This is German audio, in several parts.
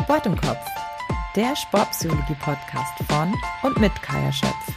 Sport im Kopf, der Sportpsychologie-Podcast von und mit Kaja Schöpf.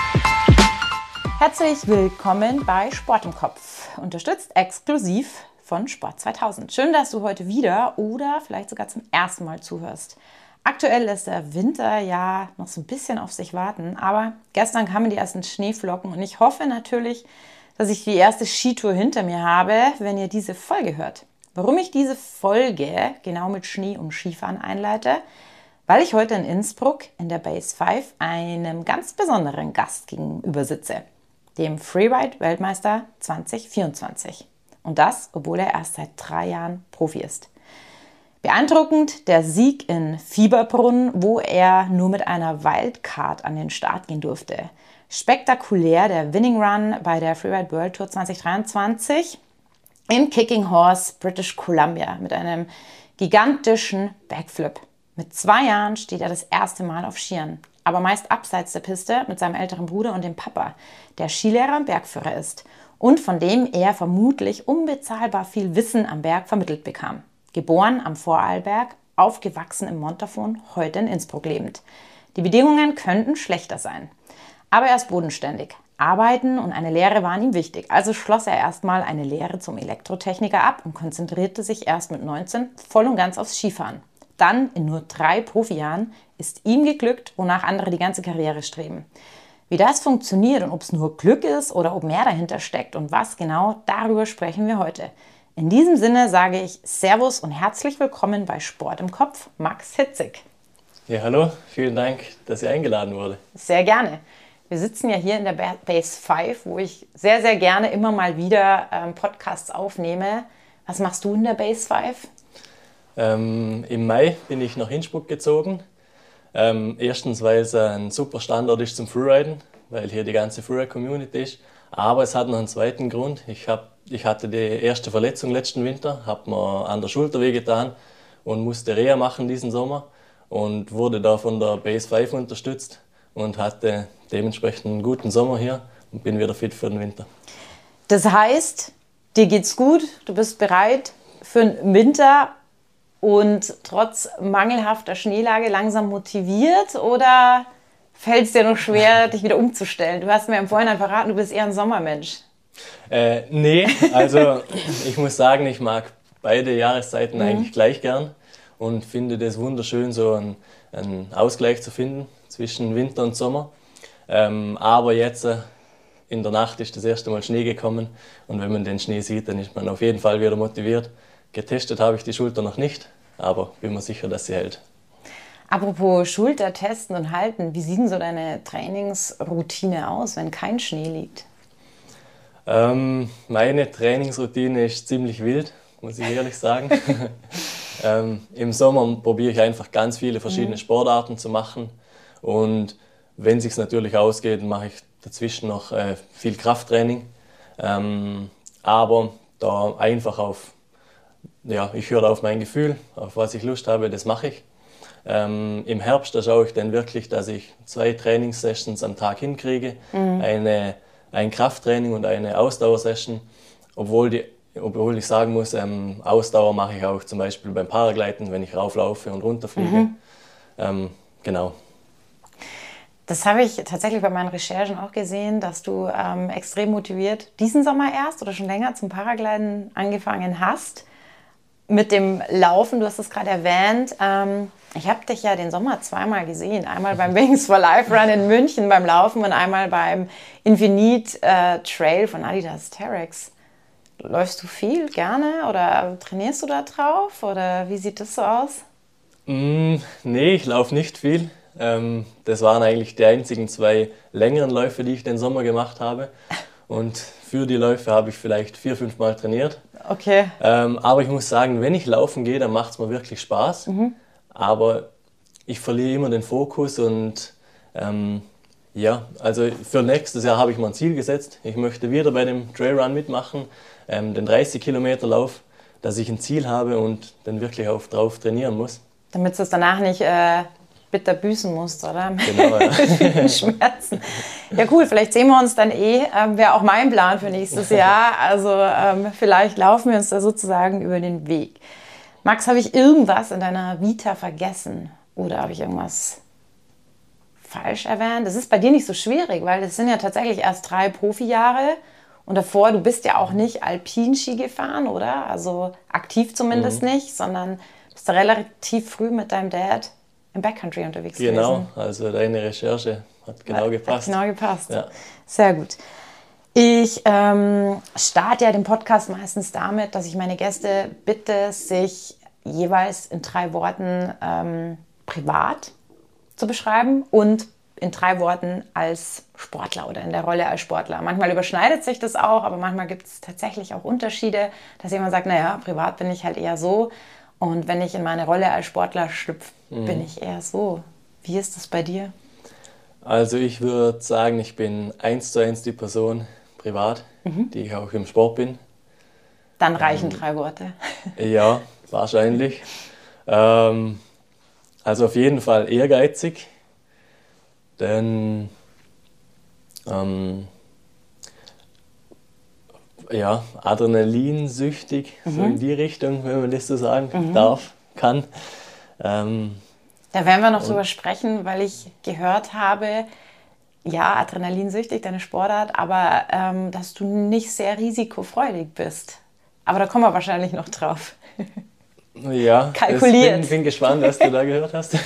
Herzlich willkommen bei Sport im Kopf, unterstützt exklusiv von Sport 2000. Schön, dass du heute wieder oder vielleicht sogar zum ersten Mal zuhörst. Aktuell lässt der Winter ja noch so ein bisschen auf sich warten, aber gestern kamen die ersten Schneeflocken und ich hoffe natürlich, dass ich die erste Skitour hinter mir habe, wenn ihr diese Folge hört. Warum ich diese Folge genau mit Schnee und Skifahren einleite? Weil ich heute in Innsbruck in der Base 5 einem ganz besonderen Gast gegenüber sitze, dem Freeride-Weltmeister 2024. Und das, obwohl er erst seit 3 Jahren Profi ist. Beeindruckend der Sieg in Fieberbrunn, wo er nur mit einer Wildcard an den Start gehen durfte. Spektakulär der Winning Run bei der Freeride World Tour 2023 in Kicking Horse, British Columbia mit einem gigantischen Backflip. Mit 2 Jahren steht er das erste Mal auf Skiern, aber meist abseits der Piste mit seinem älteren Bruder und dem Papa, der Skilehrer und Bergführer ist und von dem er vermutlich unbezahlbar viel Wissen am Berg vermittelt bekam. Geboren am Vorarlberg, aufgewachsen im Montafon, heute in Innsbruck lebend. Die Bedingungen könnten schlechter sein, aber er ist bodenständig. Arbeiten und eine Lehre waren ihm wichtig, also schloss er erstmal eine Lehre zum Elektrotechniker ab und konzentrierte sich erst mit 19 voll und ganz aufs Skifahren. Dann, in nur 3 Profijahren, ist ihm geglückt, wonach andere die ganze Karriere streben. Wie das funktioniert und ob es nur Glück ist oder ob mehr dahinter steckt und was genau, darüber sprechen wir heute. In diesem Sinne sage ich Servus und herzlich willkommen bei Sport im Kopf, Max Hitzig. Ja, hallo, vielen Dank, dass ich eingeladen wurde. Sehr gerne. Wir sitzen ja hier in der Base 5, wo ich sehr, sehr gerne immer mal wieder Podcasts aufnehme. Was machst du in der Base 5? Im Mai bin ich nach Innsbruck gezogen. Erstens, weil es ein super Standort ist zum Freeriden, weil hier die ganze Freeride-Community ist. Aber es hat noch einen zweiten Grund. Ich hatte die erste Verletzung letzten Winter, habe mir an der Schulter wehgetan und musste Reha machen diesen Sommer und wurde da von der Base 5 unterstützt und hatte dementsprechend einen guten Sommer hier und bin wieder fit für den Winter. Das heißt, dir geht's gut, du bist bereit für den Winter und trotz mangelhafter Schneelage langsam motiviert oder fällt es dir noch schwer, dich wieder umzustellen? Du hast mir im Vorhinein verraten, du bist eher ein Sommermensch. Nee, also ich muss sagen, ich mag beide Jahreszeiten eigentlich gleich gern und finde das wunderschön, so einen Ausgleich zu finden zwischen Winter und Sommer. Aber jetzt in der Nacht ist das erste Mal Schnee gekommen und wenn man den Schnee sieht, dann ist man auf jeden Fall wieder motiviert. Getestet habe ich die Schulter noch nicht, aber bin mir sicher, dass sie hält. Apropos Schulter testen und halten, wie sieht denn so deine Trainingsroutine aus, wenn kein Schnee liegt? Meine Trainingsroutine ist ziemlich wild, muss ich ehrlich sagen. Im Sommer probiere ich einfach ganz viele verschiedene Sportarten zu machen und wenn es sich natürlich ausgeht, mache ich dazwischen noch viel Krafttraining. Aber da einfach ich höre auf mein Gefühl, auf was ich Lust habe, das mache ich. Im Herbst, da schaue ich dann wirklich, dass ich 2 Trainingssessions am Tag hinkriege. Ein Krafttraining und eine Ausdauersession. Obwohl ich sagen muss, Ausdauer mache ich auch zum Beispiel beim Paragleiten, wenn ich rauflaufe und runterfliege. Genau. Das habe ich tatsächlich bei meinen Recherchen auch gesehen, dass du extrem motiviert diesen Sommer erst oder schon länger zum Paragliden angefangen hast. Mit dem Laufen, du hast es gerade erwähnt. Ich habe dich ja den Sommer 2-mal gesehen. Einmal beim Wings for Life Run in München beim Laufen und einmal beim Infinite Trail von Adidas Terrex. Läufst du viel, gerne oder trainierst du da drauf oder wie sieht das so aus? Nee, ich laufe nicht viel. Das waren eigentlich die einzigen 2 längeren Läufe, die ich den Sommer gemacht habe. Und für die Läufe habe ich vielleicht 4-5 Mal trainiert. Okay. Aber ich muss sagen, wenn ich laufen gehe, dann macht es mir wirklich Spaß. Aber ich verliere immer den Fokus und also für nächstes Jahr habe ich mir ein Ziel gesetzt. Ich möchte wieder bei dem Trailrun mitmachen, den 30-Kilometer-Lauf, dass ich ein Ziel habe und dann wirklich drauf trainieren muss. Damit du es danach nicht bitter büßen musst, oder? Genau, ja. Mit Schmerzen. Ja cool, vielleicht sehen wir uns dann wäre auch mein Plan für nächstes Jahr. Also vielleicht laufen wir uns da sozusagen über den Weg. Max, habe ich irgendwas in deiner Vita vergessen? Oder habe ich irgendwas falsch erwähnt? Das ist bei dir nicht so schwierig, weil das sind ja tatsächlich erst 3 Profijahre. Und davor, du bist ja auch nicht Alpinski gefahren, oder? Also aktiv zumindest nicht, sondern bist du relativ früh mit deinem Dad im Backcountry unterwegs gewesen. Genau, also deine Recherche hat genau gepasst. Hat genau gepasst. Ja. Sehr gut. Ich starte ja den Podcast meistens damit, dass ich meine Gäste bitte, sich jeweils in 3 Worten privat zu beschreiben und in 3 Worten als Sportler oder in der Rolle als Sportler. Manchmal überschneidet sich das auch, aber manchmal gibt es tatsächlich auch Unterschiede, dass jemand sagt, naja, privat bin ich halt eher so und wenn ich in meine Rolle als Sportler schlüpfe, bin ich eher so. Wie ist das bei dir? Also ich würde sagen, ich bin 1:1 die Person privat, die ich auch im Sport bin. Dann reichen 3 Worte. Ja, wahrscheinlich. Also auf jeden Fall ehrgeizig. Dann ja, adrenalinsüchtig, so in die Richtung, wenn man das so sagen darf, kann. Da werden wir noch drüber sprechen, weil ich gehört habe, ja, adrenalinsüchtig, deine Sportart, aber dass du nicht sehr risikofreudig bist. Aber da kommen wir wahrscheinlich noch drauf. Ja, kalkuliert. Bin gespannt, was du da gehört hast.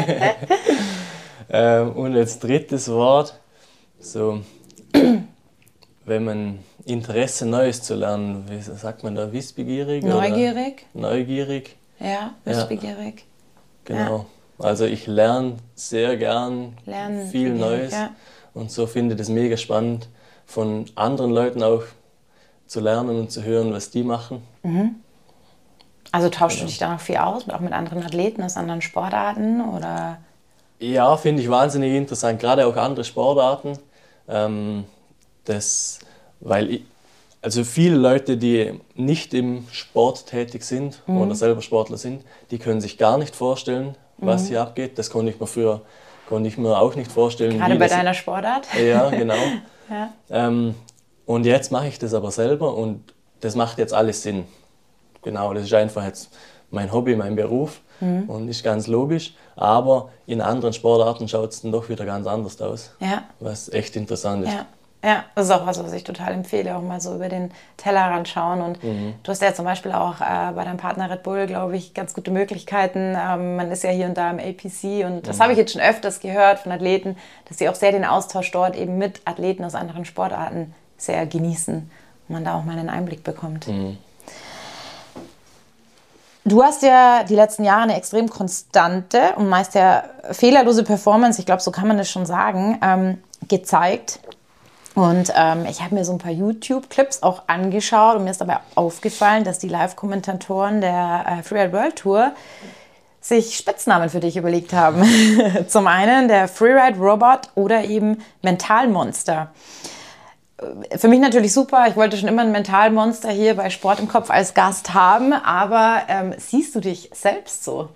Und als drittes Wort, so, wenn man Interesse Neues zu lernen, wie sagt man da, wissbegierig? Neugierig. Oder? Neugierig. Ja, wissbegierig. Genau. Ja. Also ich lerne sehr gern viel Neues und so finde ich das mega spannend, von anderen Leuten auch zu lernen und zu hören, was die machen. Also tauschst du dich da noch viel aus, auch mit anderen Athleten aus anderen Sportarten, oder? Ja, finde ich wahnsinnig interessant, gerade auch andere Sportarten. Also viele Leute, die nicht im Sport tätig sind oder selber Sportler sind, die können sich gar nicht vorstellen, was hier abgeht. Das konnte ich mir auch nicht vorstellen. Gerade bei deiner Sportart? Ja, genau. Ja. Und jetzt mache ich das aber selber und das macht jetzt alles Sinn. Genau, das ist einfach jetzt mein Hobby, mein Beruf und ist ganz logisch. Aber in anderen Sportarten schaut es dann doch wieder ganz anders aus, was echt interessant ist. Ja, das ist auch was ich total empfehle, auch mal so über den Tellerrand schauen. Und du hast ja zum Beispiel auch bei deinem Partner Red Bull, glaube ich, ganz gute Möglichkeiten. Man ist ja hier und da im APC und das habe ich jetzt schon öfters gehört von Athleten, dass sie auch sehr den Austausch dort eben mit Athleten aus anderen Sportarten sehr genießen und man da auch mal einen Einblick bekommt. Du hast ja die letzten Jahre eine extrem konstante und meist ja fehlerlose Performance, ich glaube, so kann man das schon sagen, gezeigt. Und ich habe mir so ein paar YouTube-Clips auch angeschaut und mir ist dabei aufgefallen, dass die Live-Kommentatoren der Freeride World Tour sich Spitznamen für dich überlegt haben. Zum einen der Freeride Robot oder eben Mentalmonster. Für mich natürlich super, ich wollte schon immer ein Mentalmonster hier bei Sport im Kopf als Gast haben, aber siehst du dich selbst so?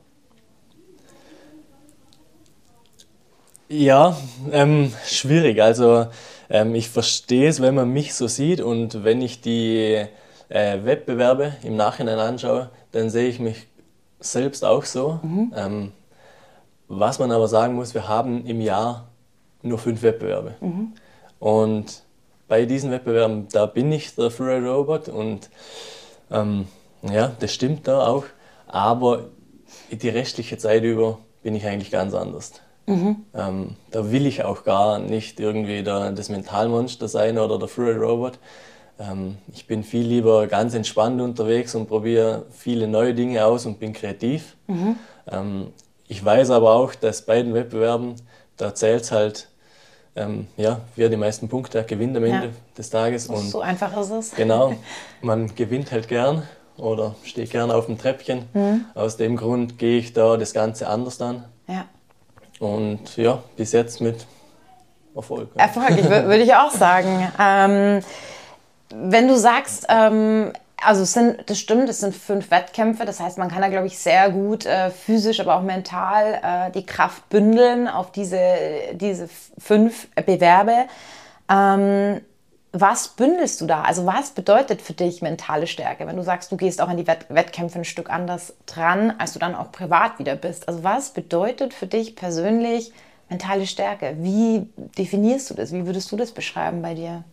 Ja, schwierig. Also ich verstehe es, wenn man mich so sieht und wenn ich die Wettbewerbe im Nachhinein anschaue, dann sehe ich mich selbst auch so. Was man aber sagen muss, wir haben im Jahr nur 5 Wettbewerbe. Und bei diesen Wettbewerben, da bin ich der Freeride Robot und ja, das stimmt da auch. Aber die restliche Zeit über bin ich eigentlich ganz anders. Da will ich auch gar nicht irgendwie das Mentalmonster sein oder der Freeride Robot. Ich bin viel lieber ganz entspannt unterwegs und probiere viele neue Dinge aus und bin kreativ. Ich weiß aber auch, dass bei den Wettbewerben, da zählt es halt, wer die meisten Punkte hat, gewinnt am Ende des Tages. Und so einfach ist es. Genau, man gewinnt halt gern oder steht gern auf dem Treppchen. Aus dem Grund gehe ich da das Ganze anders an. Ja. Und ja, bis jetzt mit Erfolg. Erfolg, würde ich auch sagen. Wenn du sagst, also das stimmt, es sind 5 Wettkämpfe, das heißt, man kann da, glaube ich, sehr gut physisch, aber auch mental die Kraft bündeln auf diese 5 Bewerbe. was bündelst du da? Also was bedeutet für dich mentale Stärke, wenn du sagst, du gehst auch an die Wettkämpfe ein Stück anders dran, als du dann auch privat wieder bist? Also was bedeutet für dich persönlich mentale Stärke? Wie definierst du das? Wie würdest du das beschreiben bei dir?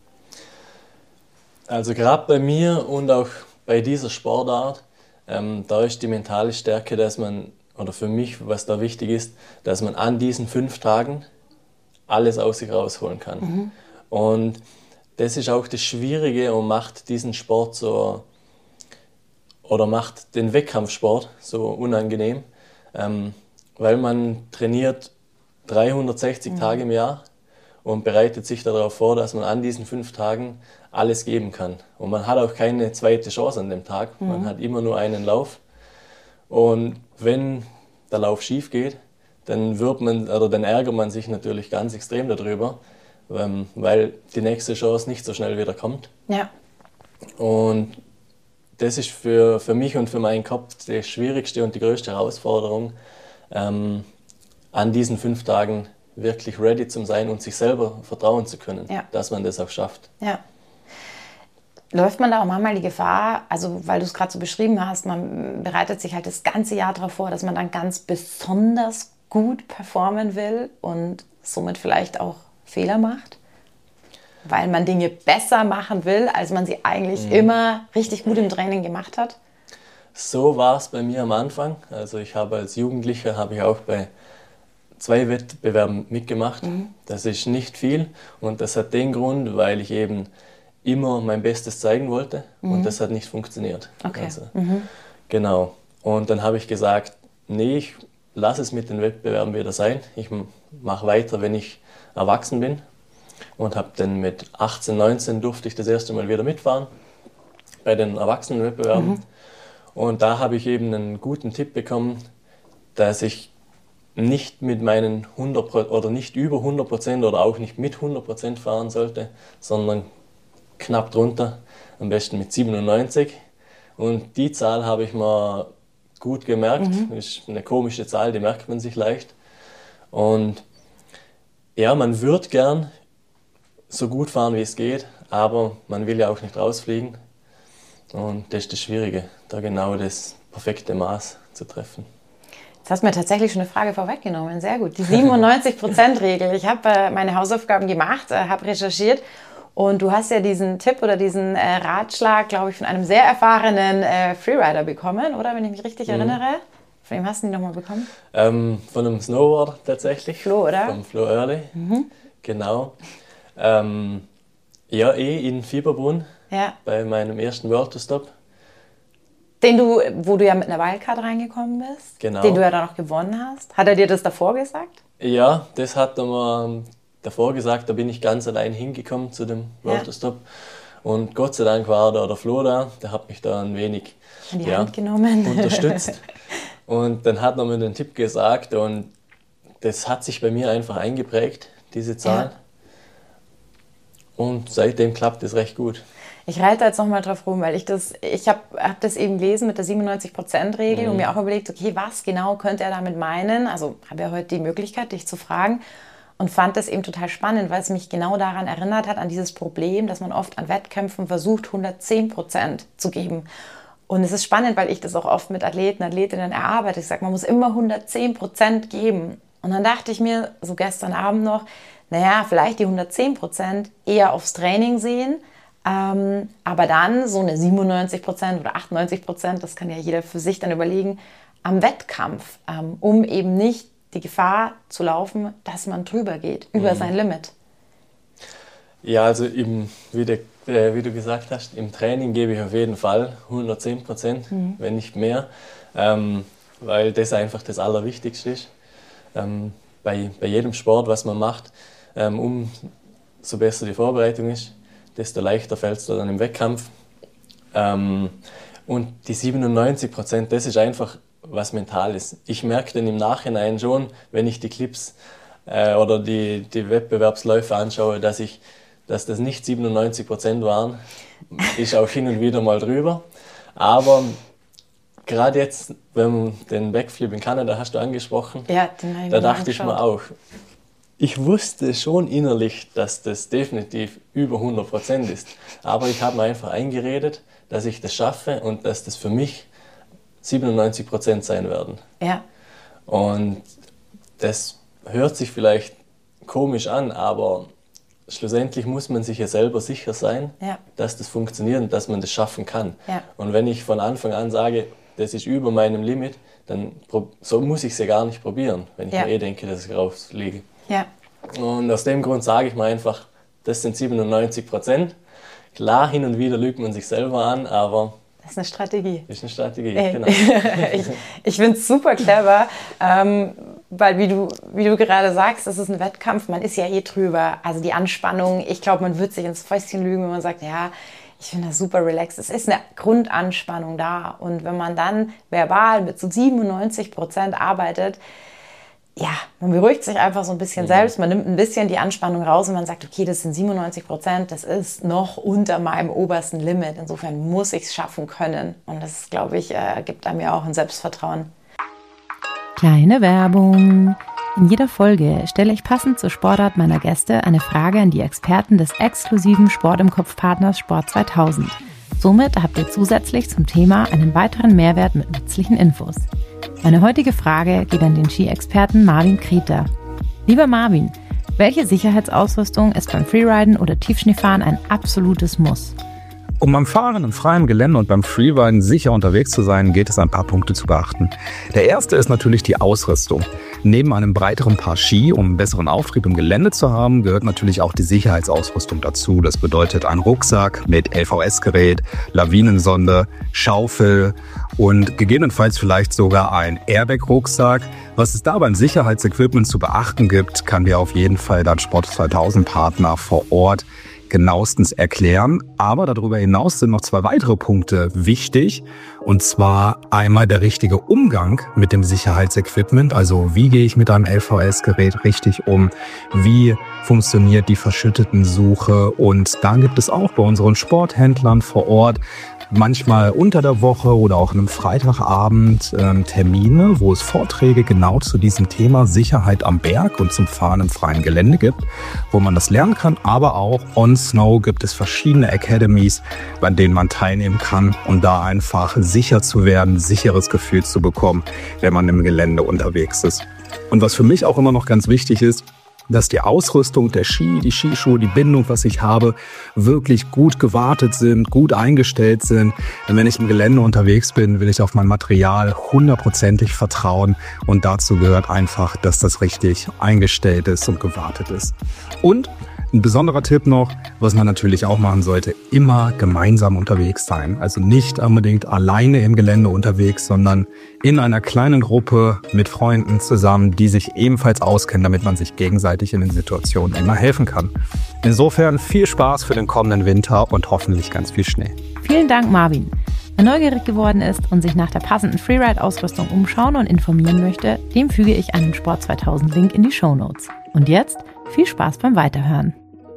Also gerade bei mir und auch bei dieser Sportart, da ist die mentale Stärke, dass man, oder für mich, was da wichtig ist, dass man an diesen 5 Tagen alles aus sich rausholen kann. Und das ist auch das Schwierige und macht diesen Sport so, oder macht den Wettkampfsport so unangenehm, weil man trainiert 360 Tage im Jahr und bereitet sich darauf vor, dass man an diesen 5 Tagen alles geben kann. Und man hat auch keine zweite Chance an dem Tag. Man hat immer nur einen Lauf. Und wenn der Lauf schief geht, dann dann ärgert man sich natürlich ganz extrem darüber, weil die nächste Chance nicht so schnell wieder kommt. Ja. Und das ist für mich und für meinen Kopf die schwierigste und die größte Herausforderung, an diesen 5 Tagen wirklich ready zu sein und sich selber vertrauen zu können, dass man das auch schafft. Ja. Läuft man da auch manchmal die Gefahr, also weil du es gerade so beschrieben hast, man bereitet sich halt das ganze Jahr darauf vor, dass man dann ganz besonders gut performen will und somit vielleicht auch Fehler macht? Weil man Dinge besser machen will, als man sie eigentlich immer richtig gut im Training gemacht hat? So war es bei mir am Anfang. Also ich habe als Jugendlicher auch bei 2 Wettbewerben mitgemacht. Das ist nicht viel und das hat den Grund, weil ich eben immer mein Bestes zeigen wollte und das hat nicht funktioniert. Okay. Also, genau. Und dann habe ich gesagt, nee, ich lasse es mit den Wettbewerben wieder sein. Ich mache weiter, wenn ich erwachsen bin. Und habe dann mit 18, 19 durfte ich das erste Mal wieder mitfahren bei den Erwachsenenwettbewerben. Und da habe ich eben einen guten Tipp bekommen, dass ich nicht mit meinen 100% oder nicht über 100% oder auch nicht mit 100% fahren sollte, sondern knapp drunter, am besten mit 97. Und die Zahl habe ich mir gut gemerkt. Das ist eine komische Zahl, die merkt man sich leicht. Und ja, man würde gern so gut fahren, wie es geht, aber man will ja auch nicht rausfliegen. Und das ist das Schwierige, da genau das perfekte Maß zu treffen. Jetzt hast du mir tatsächlich schon eine Frage vorweggenommen. Sehr gut. Die 97%-Regel. Ich habe meine Hausaufgaben gemacht, habe recherchiert und du hast ja diesen Tipp oder diesen Ratschlag, glaube ich, von einem sehr erfahrenen Freerider bekommen, oder? Wenn ich mich richtig erinnere. Von wem hast du die nochmal bekommen? Von einem Snowboarder tatsächlich. Flo, oder? Vom Flo Early. Genau. In Fieberbrunn, bei meinem ersten World to Stop. Wo du ja mit einer Wildcard reingekommen bist, genau. Den du ja dann auch gewonnen hast. Hat er dir das davor gesagt? Ja, das hat er mir davor gesagt, da bin ich ganz allein hingekommen zu dem World to Stop. Und Gott sei Dank war der Flo da, der hat mich da ein wenig an die Hand genommen. Unterstützt. Und dann hat er mir den Tipp gesagt und das hat sich bei mir einfach eingeprägt, diese Zahl. Ja. Und seitdem klappt es recht gut. Ich reite jetzt nochmal drauf rum, weil ich hab das eben gelesen mit der 97%-Regel und mir auch überlegt, okay, was genau könnte er damit meinen? Also habe ja heute die Möglichkeit, dich zu fragen und fand das eben total spannend, weil es mich genau daran erinnert hat, an dieses Problem, dass man oft an Wettkämpfen versucht, 110% zu geben. Und es ist spannend, weil ich das auch oft mit Athleten, Athletinnen erarbeite. Ich sage, man muss immer 110% geben. Und dann dachte ich mir, so gestern Abend noch, naja, vielleicht die 110% eher aufs Training sehen, aber dann so eine 97% oder 98%, das kann ja jeder für sich dann überlegen, am Wettkampf, um eben nicht die Gefahr zu laufen, dass man drüber geht, über sein Limit. Ja, also wie du gesagt hast, im Training gebe ich auf jeden Fall 110%, wenn nicht mehr, weil das einfach das Allerwichtigste ist. Bei jedem Sport, was man macht, umso besser die Vorbereitung ist, desto leichter fällt es dann im Wettkampf. Und die 97%, das ist einfach was Mentales. Ich merke dann im Nachhinein schon, wenn ich die Clips oder die Wettbewerbsläufe anschaue, dass das nicht 97% waren, ist auch hin und wieder mal drüber. Aber gerade jetzt, wenn den Backflip in Kanada hast du angesprochen, da dachte ich mir auch, ich wusste schon innerlich, dass das definitiv über 100% ist. Aber ich habe mir einfach eingeredet, dass ich das schaffe und dass das für mich 97% sein werden. Ja. Und das hört sich vielleicht komisch an, aber schlussendlich muss man sich ja selber sicher sein, dass das funktioniert und dass man das schaffen kann. Ja. Und wenn ich von Anfang an sage, das ist über meinem Limit, dann so muss ich es ja gar nicht probieren, wenn ich mir denke, dass ich rausliege. Ja. Und aus dem Grund sage ich mir einfach, das sind 97%. Klar, hin und wieder lügt man sich selber an, aber das ist eine Strategie. Das ist eine Strategie, genau. Ich finde es super clever, weil wie du gerade sagst, das ist ein Wettkampf, man ist ja eh drüber. Also die Anspannung, ich glaube, man wird sich ins Fäustchen lügen, wenn man sagt, ja, ich finde das super relaxed. Es ist eine Grundanspannung da. Und wenn man dann verbal mit so 97% arbeitet, ja, man beruhigt sich einfach so ein bisschen selbst, man nimmt ein bisschen die Anspannung raus und man sagt, okay, das sind 97%, das ist noch unter meinem obersten Limit. Insofern muss ich es schaffen können. Und das, glaube ich, gibt einem ja auch ein Selbstvertrauen. Kleine Werbung. In jeder Folge stelle ich passend zur Sportart meiner Gäste eine Frage an die Experten des exklusiven Sport im Kopf-Partners Sport 2000. Somit habt ihr zusätzlich zum Thema einen weiteren Mehrwert mit nützlichen Infos. Meine heutige Frage geht an den Ski-Experten Marvin Kreter. Lieber Marvin, welche Sicherheitsausrüstung ist beim Freeriden oder Tiefschneefahren ein absolutes Muss? Um beim Fahren in freiem Gelände und beim Freeriden sicher unterwegs zu sein, gilt es ein paar Punkte zu beachten. Der erste ist natürlich die Ausrüstung. Neben einem breiteren Paar Ski, um einen besseren Auftrieb im Gelände zu haben, gehört natürlich auch die Sicherheitsausrüstung dazu. Das bedeutet ein Rucksack mit LVS-Gerät, Lawinensonde, Schaufel und gegebenenfalls vielleicht sogar ein Airbag-Rucksack. Was es da beim Sicherheitsequipment zu beachten gibt, kann dir auf jeden Fall dein Sport 2000 Partner vor Ort genauestens erklären. Aber darüber hinaus sind noch zwei weitere Punkte wichtig. Und zwar einmal der richtige Umgang mit dem Sicherheitsequipment. Also wie gehe ich mit einem LVS-Gerät richtig um? Wie funktioniert die Verschüttetensuche? Und da gibt es auch bei unseren Sporthändlern vor Ort manchmal unter der Woche oder auch an einem Freitagabend Termine, wo es Vorträge genau zu diesem Thema Sicherheit am Berg und zum Fahren im freien Gelände gibt, wo man das lernen kann. Aber auch on Snow gibt es verschiedene Academies, bei denen man teilnehmen kann, um da einfach sicher zu werden, sicheres Gefühl zu bekommen, wenn man im Gelände unterwegs ist. Und was für mich auch immer noch ganz wichtig ist, dass die Ausrüstung, der Ski, die Skischuhe, die Bindung, was ich habe, wirklich gut gewartet sind, gut eingestellt sind. Denn wenn ich im Gelände unterwegs bin, will ich auf mein Material 100%ig vertrauen. Und dazu gehört einfach, dass das richtig eingestellt ist und gewartet ist. Und ein besonderer Tipp noch, was man natürlich auch machen sollte, immer gemeinsam unterwegs sein. Also nicht unbedingt alleine im Gelände unterwegs, sondern in einer kleinen Gruppe mit Freunden zusammen, die sich ebenfalls auskennen, damit man sich gegenseitig in den Situationen immer helfen kann. Insofern viel Spaß für den kommenden Winter und hoffentlich ganz viel Schnee. Vielen Dank, Marvin. Wer neugierig geworden ist und sich nach der passenden Freeride-Ausrüstung umschauen und informieren möchte, dem füge ich einen Sport 2000 Link in die Shownotes. Und jetzt viel Spaß beim Weiterhören.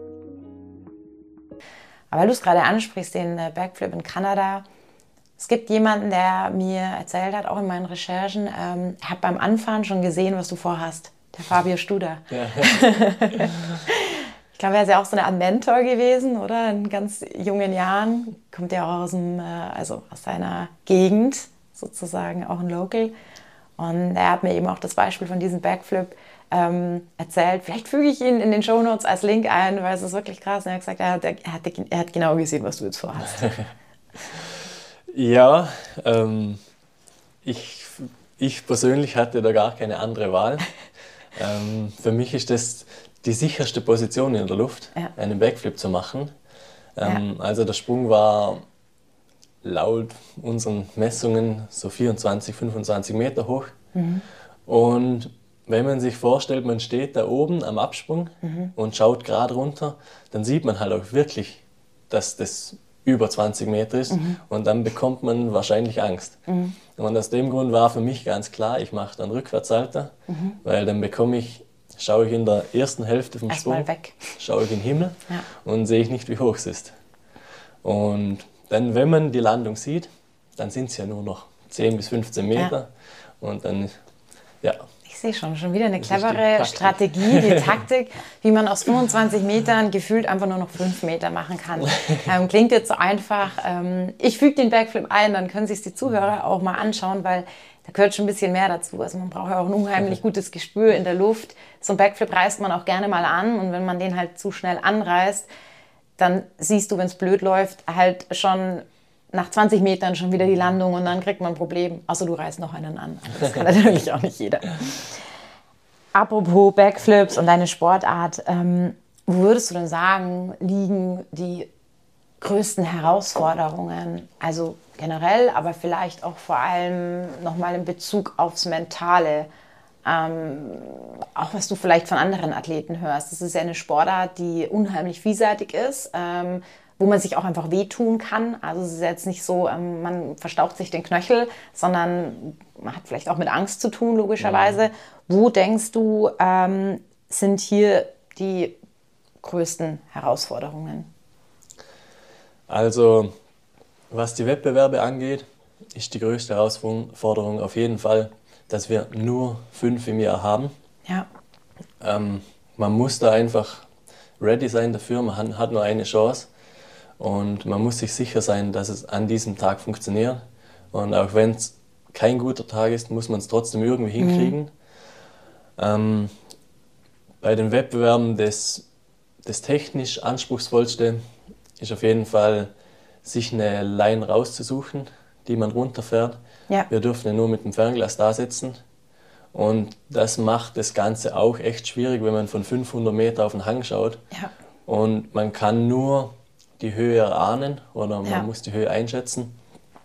Aber weil du es gerade ansprichst, den Backflip in Kanada, es gibt jemanden, der mir erzählt hat, auch in meinen Recherchen, er hat beim Anfahren schon gesehen, was du vorhast. Der Fabio Studer. Ja. Ich glaube, er ist ja auch so eine Art Mentor gewesen, oder? In ganz jungen Jahren. Kommt ja auch aus seiner Gegend, sozusagen auch ein Local. Und er hat mir eben auch das Beispiel von diesem Backflip erzählt. Vielleicht füge ich ihn in den Shownotes als Link ein, weil es ist wirklich krass. Und er hat gesagt, er hat genau gesehen, was du jetzt vorhast. Ja, ich persönlich hatte da gar keine andere Wahl. Für mich ist das die sicherste Position in der Luft, einen Backflip zu machen. Also der Sprung war laut unseren Messungen so 24, 25 Meter hoch. Mhm. Und wenn man sich vorstellt, man steht da oben am Absprung und schaut gerade runter, dann sieht man halt auch wirklich, dass das über 20 Meter ist und dann bekommt man wahrscheinlich Angst. Und aus dem Grund war für mich ganz klar, ich mache dann Rückwärtssalter, weil dann schaue ich in der ersten Hälfte vom Sprung, schaue ich in den Himmel und sehe ich nicht, wie hoch es ist. Und dann, wenn man die Landung sieht, dann sind es ja nur noch 10 bis 15 Meter und dann, Ich Ich sehe schon wieder eine clevere Strategie, die Taktik, wie man aus 25 Metern gefühlt einfach nur noch 5 Meter machen kann. Klingt jetzt so einfach. Ich füge den Backflip ein, dann können sich die Zuhörer auch mal anschauen, weil da gehört schon ein bisschen mehr dazu. Also man braucht ja auch ein unheimlich gutes Gespür in der Luft. So ein Backflip reißt man auch gerne mal an und wenn man den halt zu schnell anreißt, dann siehst du, wenn es blöd läuft, halt schon nach 20 Metern schon wieder die Landung und dann kriegt man ein Problem. Außer du reißt noch einen an. Das kann natürlich auch nicht jeder. Apropos Backflips und deine Sportart, wo würdest du denn sagen, liegen die größten Herausforderungen? Also generell, aber vielleicht auch vor allem nochmal in Bezug aufs Mentale. Auch was du vielleicht von anderen Athleten hörst. Das ist ja eine Sportart, die unheimlich vielseitig ist, wo man sich auch einfach wehtun kann. Also es ist jetzt nicht so, man verstaucht sich den Knöchel, sondern man hat vielleicht auch mit Angst zu tun, logischerweise. Ja. Wo denkst du, sind hier die größten Herausforderungen? Also, was die Wettbewerbe angeht, ist die größte Herausforderung auf jeden Fall, dass wir nur 5 im Jahr haben. Ja. Man muss da einfach ready sein dafür, man hat nur eine Chance. Und man muss sich sicher sein, dass es an diesem Tag funktioniert. Und auch wenn es kein guter Tag ist, muss man es trotzdem irgendwie hinkriegen. Bei den Wettbewerben das technisch anspruchsvollste ist auf jeden Fall, sich eine Line rauszusuchen, die man runterfährt. Ja. Wir dürfen ja nur mit dem Fernglas da sitzen. Und das macht das Ganze auch echt schwierig, wenn man von 500 Meter auf den Hang schaut. Ja. Und man kann nur die Höhe erahnen oder man muss die Höhe einschätzen.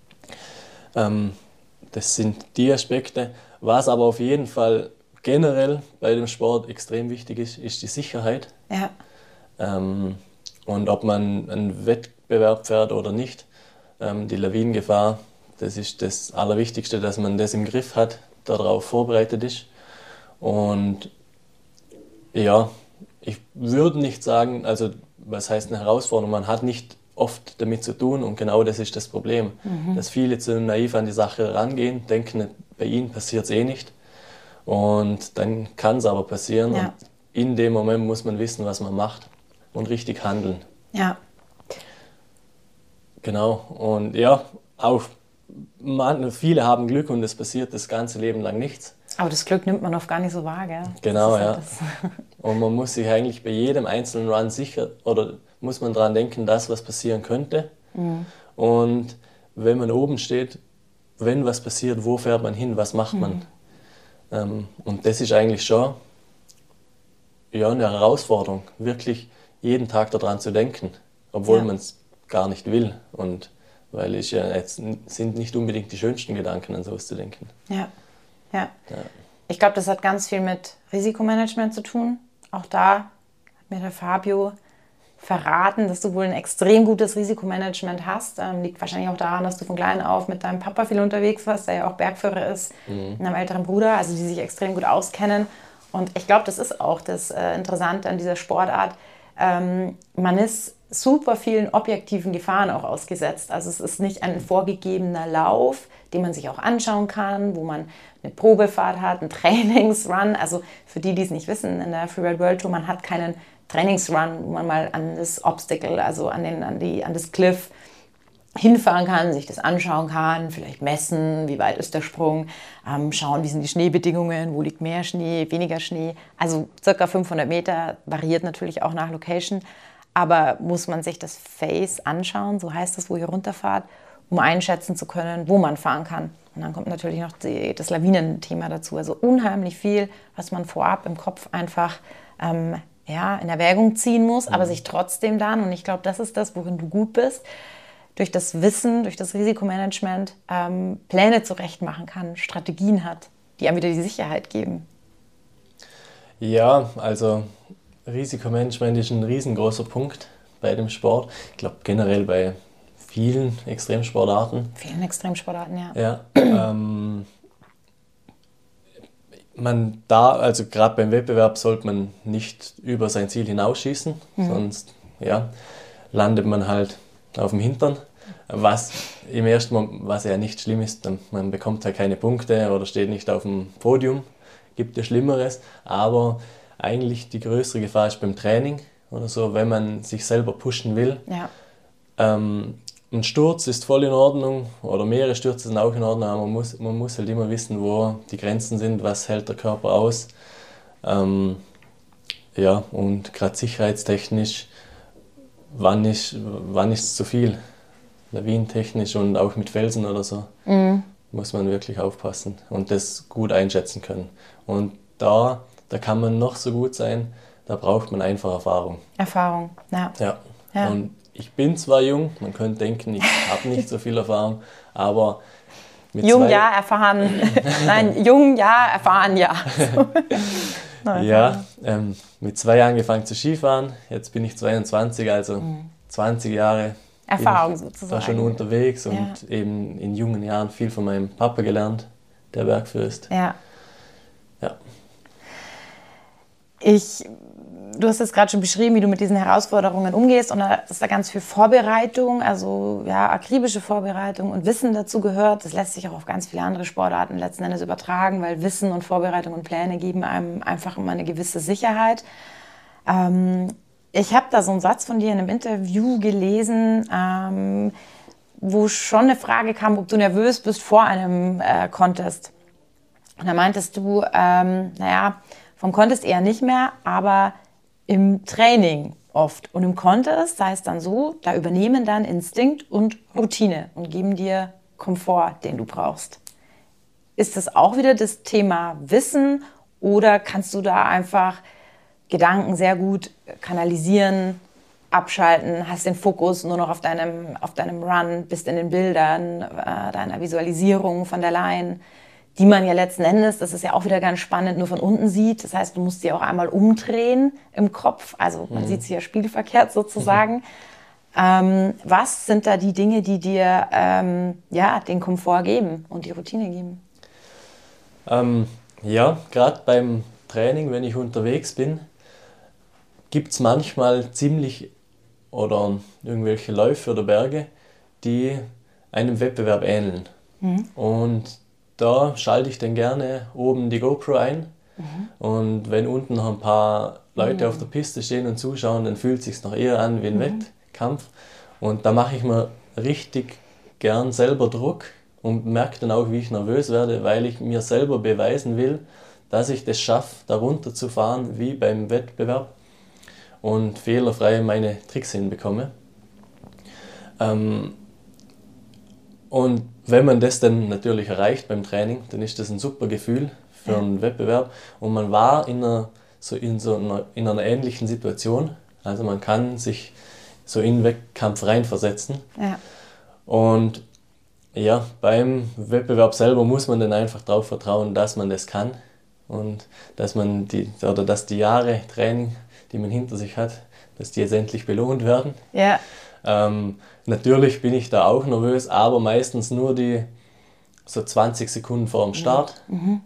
Das sind die Aspekte. Was aber auf jeden Fall generell bei dem Sport extrem wichtig ist, ist die Sicherheit. Ja. Und ob man einen Wettbewerb fährt oder nicht, die Lawinengefahr, das ist das Allerwichtigste, dass man das im Griff hat, darauf vorbereitet ist. Und ja, ich würde nicht sagen, also was heißt eine Herausforderung? Man hat nicht oft damit zu tun und genau das ist das Problem. Dass viele zu naiv an die Sache rangehen, denken, bei ihnen passiert es eh nicht. Und dann kann es aber passieren. Ja. Und in dem Moment muss man wissen, was man macht und richtig handeln. Ja. Genau. Und ja, auch viele haben Glück und es passiert das ganze Leben lang nichts. Aber das Glück nimmt man oft gar nicht so wahr, gell? Genau, ja. Und man muss sich eigentlich bei jedem einzelnen Run sicher, oder muss man daran denken, dass was passieren könnte. Und wenn man oben steht, wenn was passiert, wo fährt man hin, was macht man? Und das ist eigentlich schon eine Herausforderung, wirklich jeden Tag daran zu denken, obwohl man es gar nicht will. Und weil es sind nicht unbedingt die schönsten Gedanken, an sowas zu denken. Ja. Ich glaube, das hat ganz viel mit Risikomanagement zu tun. Auch da hat mir der Fabio verraten, dass du wohl ein extrem gutes Risikomanagement hast. Liegt wahrscheinlich auch daran, dass du von klein auf mit deinem Papa viel unterwegs warst, der ja auch Bergführer ist, und einem älteren Bruder, also die sich extrem gut auskennen. Und ich glaube, das ist auch das Interessante an dieser Sportart. Man ist super vielen objektiven Gefahren auch ausgesetzt. Also es ist nicht ein vorgegebener Lauf, den man sich auch anschauen kann, wo man eine Probefahrt hat, einen Trainingsrun. Also für die es nicht wissen, in der Freeride World Tour, man hat keinen Trainingsrun, wo man mal an das Obstacle, also an das Cliff hinfahren kann, sich das anschauen kann, vielleicht messen, wie weit ist der Sprung, schauen, wie sind die Schneebedingungen, wo liegt mehr Schnee, weniger Schnee. Also ca. 500 Meter, variiert natürlich auch nach Location. Aber muss man sich das Face anschauen, so heißt das, wo ihr runterfahrt, um einschätzen zu können, wo man fahren kann. Und dann kommt natürlich noch das Lawinenthema dazu. Also unheimlich viel, was man vorab im Kopf einfach in Erwägung ziehen muss, aber sich trotzdem dann, und ich glaube, das ist das, worin du gut bist, durch das Wissen, durch das Risikomanagement Pläne zurechtmachen kann, Strategien hat, die einem wieder die Sicherheit geben. Ja, also Risikomanagement ist ein riesengroßer Punkt bei dem Sport. Ich glaube generell bei vielen Extremsportarten. Vielen Extremsportarten, ja. Ja. Also gerade beim Wettbewerb sollte man nicht über sein Ziel hinausschießen, sonst landet man halt auf dem Hintern. Was im ersten Moment, was ja nicht schlimm ist, man bekommt halt keine Punkte oder steht nicht auf dem Podium. gibt ja Schlimmeres, aber eigentlich die größere Gefahr ist beim Training oder so, wenn man sich selber pushen will. Ja. Ein Sturz ist voll in Ordnung oder mehrere Stürze sind auch in Ordnung, aber man muss halt immer wissen, wo die Grenzen sind, was hält der Körper aus. Ja, und gerade sicherheitstechnisch, wann ist es zu viel? Lawinentechnisch und auch mit Felsen oder so, muss man wirklich aufpassen und das gut einschätzen können. Und da kann man noch so gut sein, da braucht man einfach Erfahrung. Erfahrung, ja. Ja. Und ich bin zwar jung, man könnte denken, ich habe nicht so viel Erfahrung, aber mit jung, ja, erfahren. Nein, jung, ja, erfahren, ja. Ja, mit 2 Jahren angefangen zu Skifahren, jetzt bin ich 22, also 20 Jahre Erfahrung bin ich sozusagen. da schon unterwegs und eben in jungen Jahren viel von meinem Papa gelernt, der Bergfürst. Ja. Ja. Du hast jetzt gerade schon beschrieben, wie du mit diesen Herausforderungen umgehst und dass da ganz viel Vorbereitung, also ja, akribische Vorbereitung und Wissen dazu gehört. Das lässt sich auch auf ganz viele andere Sportarten letzten Endes übertragen, weil Wissen und Vorbereitung und Pläne geben einem einfach immer eine gewisse Sicherheit. Ich habe da so einen Satz von dir in einem Interview gelesen, wo schon eine Frage kam, ob du nervös bist vor einem Contest. Und da meintest du, vom Contest eher nicht mehr, aber im Training oft. Und im Contest sei es dann so, da übernehmen dann Instinkt und Routine und geben dir Komfort, den du brauchst. Ist das auch wieder das Thema Wissen oder kannst du da einfach Gedanken sehr gut kanalisieren, abschalten, hast den Fokus nur noch auf deinem Run, bist in den Bildern, deiner Visualisierung von der Line, die man ja letzten Endes, das ist ja auch wieder ganz spannend, nur von unten sieht. Das heißt, du musst sie auch einmal umdrehen im Kopf. Also man sieht sie ja spiegelverkehrt sozusagen. Was sind da die Dinge, die dir den Komfort geben und die Routine geben? Ja, gerade beim Training, wenn ich unterwegs bin, gibt es manchmal oder irgendwelche Läufe oder Berge, die einem Wettbewerb ähneln. Und da schalte ich dann gerne oben die GoPro ein. Und wenn unten noch ein paar Leute auf der Piste stehen und zuschauen, dann fühlt es sich noch eher an wie ein Wettkampf. Und da mache ich mir richtig gern selber Druck und merke dann auch, wie ich nervös werde, weil ich mir selber beweisen will, dass ich das schaffe, da runter zu fahren wie beim Wettbewerb und fehlerfrei meine Tricks hinbekomme. Und wenn man das dann natürlich erreicht beim Training, dann ist das ein super Gefühl für einen Wettbewerb. Und man war in einer ähnlichen Situation. Also man kann sich so in den Wettkampf reinversetzen. Ja. Und ja, beim Wettbewerb selber muss man dann einfach darauf vertrauen, dass man das kann. Und dass die Jahre Training, die man hinter sich hat, dass die jetzt endlich belohnt werden. Ja. Natürlich bin ich da auch nervös, aber meistens nur die so 20 Sekunden vor dem Start.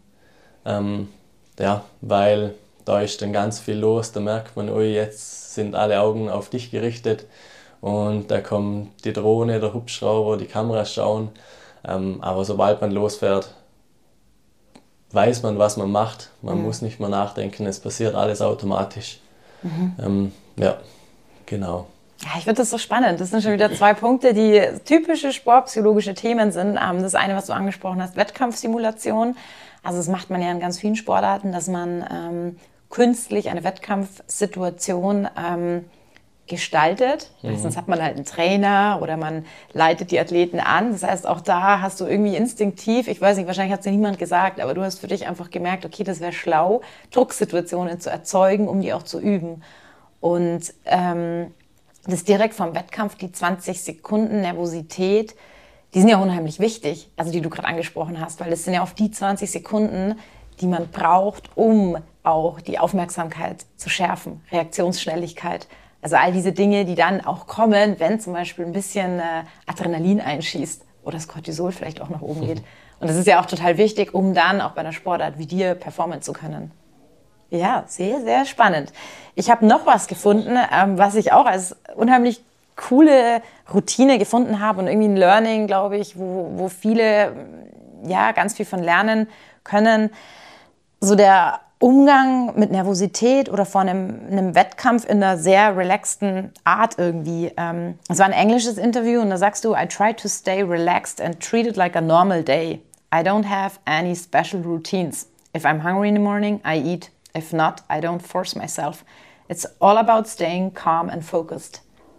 Weil da ist dann ganz viel los, da merkt man, jetzt sind alle Augen auf dich gerichtet und da kommt die Drohne, der Hubschrauber, die Kameras schauen. Aber sobald man losfährt, weiß man, was man macht. Man muss nicht mehr nachdenken, es passiert alles automatisch. Genau. Ja, ich finde das so spannend. Das sind schon wieder 2 Punkte, die typische sportpsychologische Themen sind. Das eine, was du angesprochen hast, Wettkampfsimulation. Also das macht man ja in ganz vielen Sportarten, dass man künstlich eine Wettkampfsituation gestaltet. Meistens hat man halt einen Trainer oder man leitet die Athleten an. Das heißt, auch da hast du irgendwie instinktiv, ich weiß nicht, wahrscheinlich hat es dir niemand gesagt, aber du hast für dich einfach gemerkt, okay, das wäre schlau, Drucksituationen zu erzeugen, um die auch zu üben. Und das direkt vom Wettkampf, die 20 Sekunden Nervosität, die sind ja unheimlich wichtig, also die du gerade angesprochen hast, weil das sind ja oft die 20 Sekunden, die man braucht, um auch die Aufmerksamkeit zu schärfen, Reaktionsschnelligkeit. Also all diese Dinge, die dann auch kommen, wenn zum Beispiel ein bisschen Adrenalin einschießt oder das Cortisol vielleicht auch nach oben geht. Und das ist ja auch total wichtig, um dann auch bei einer Sportart wie dir performen zu können. Ja, sehr, sehr spannend. Ich habe noch was gefunden, was ich auch als unheimlich coole Routine gefunden habe und irgendwie ein Learning, glaube ich, wo viele ganz viel von lernen können. so der Umgang mit Nervosität oder vor einem Wettkampf in einer sehr relaxten Art irgendwie. Es war ein englisches Interview und da sagst du, I try to stay relaxed and treat it like a normal day. I don't have any special routines. If I'm hungry in the morning, I eat. If not, I don't force myself. It's all about staying calm and focused.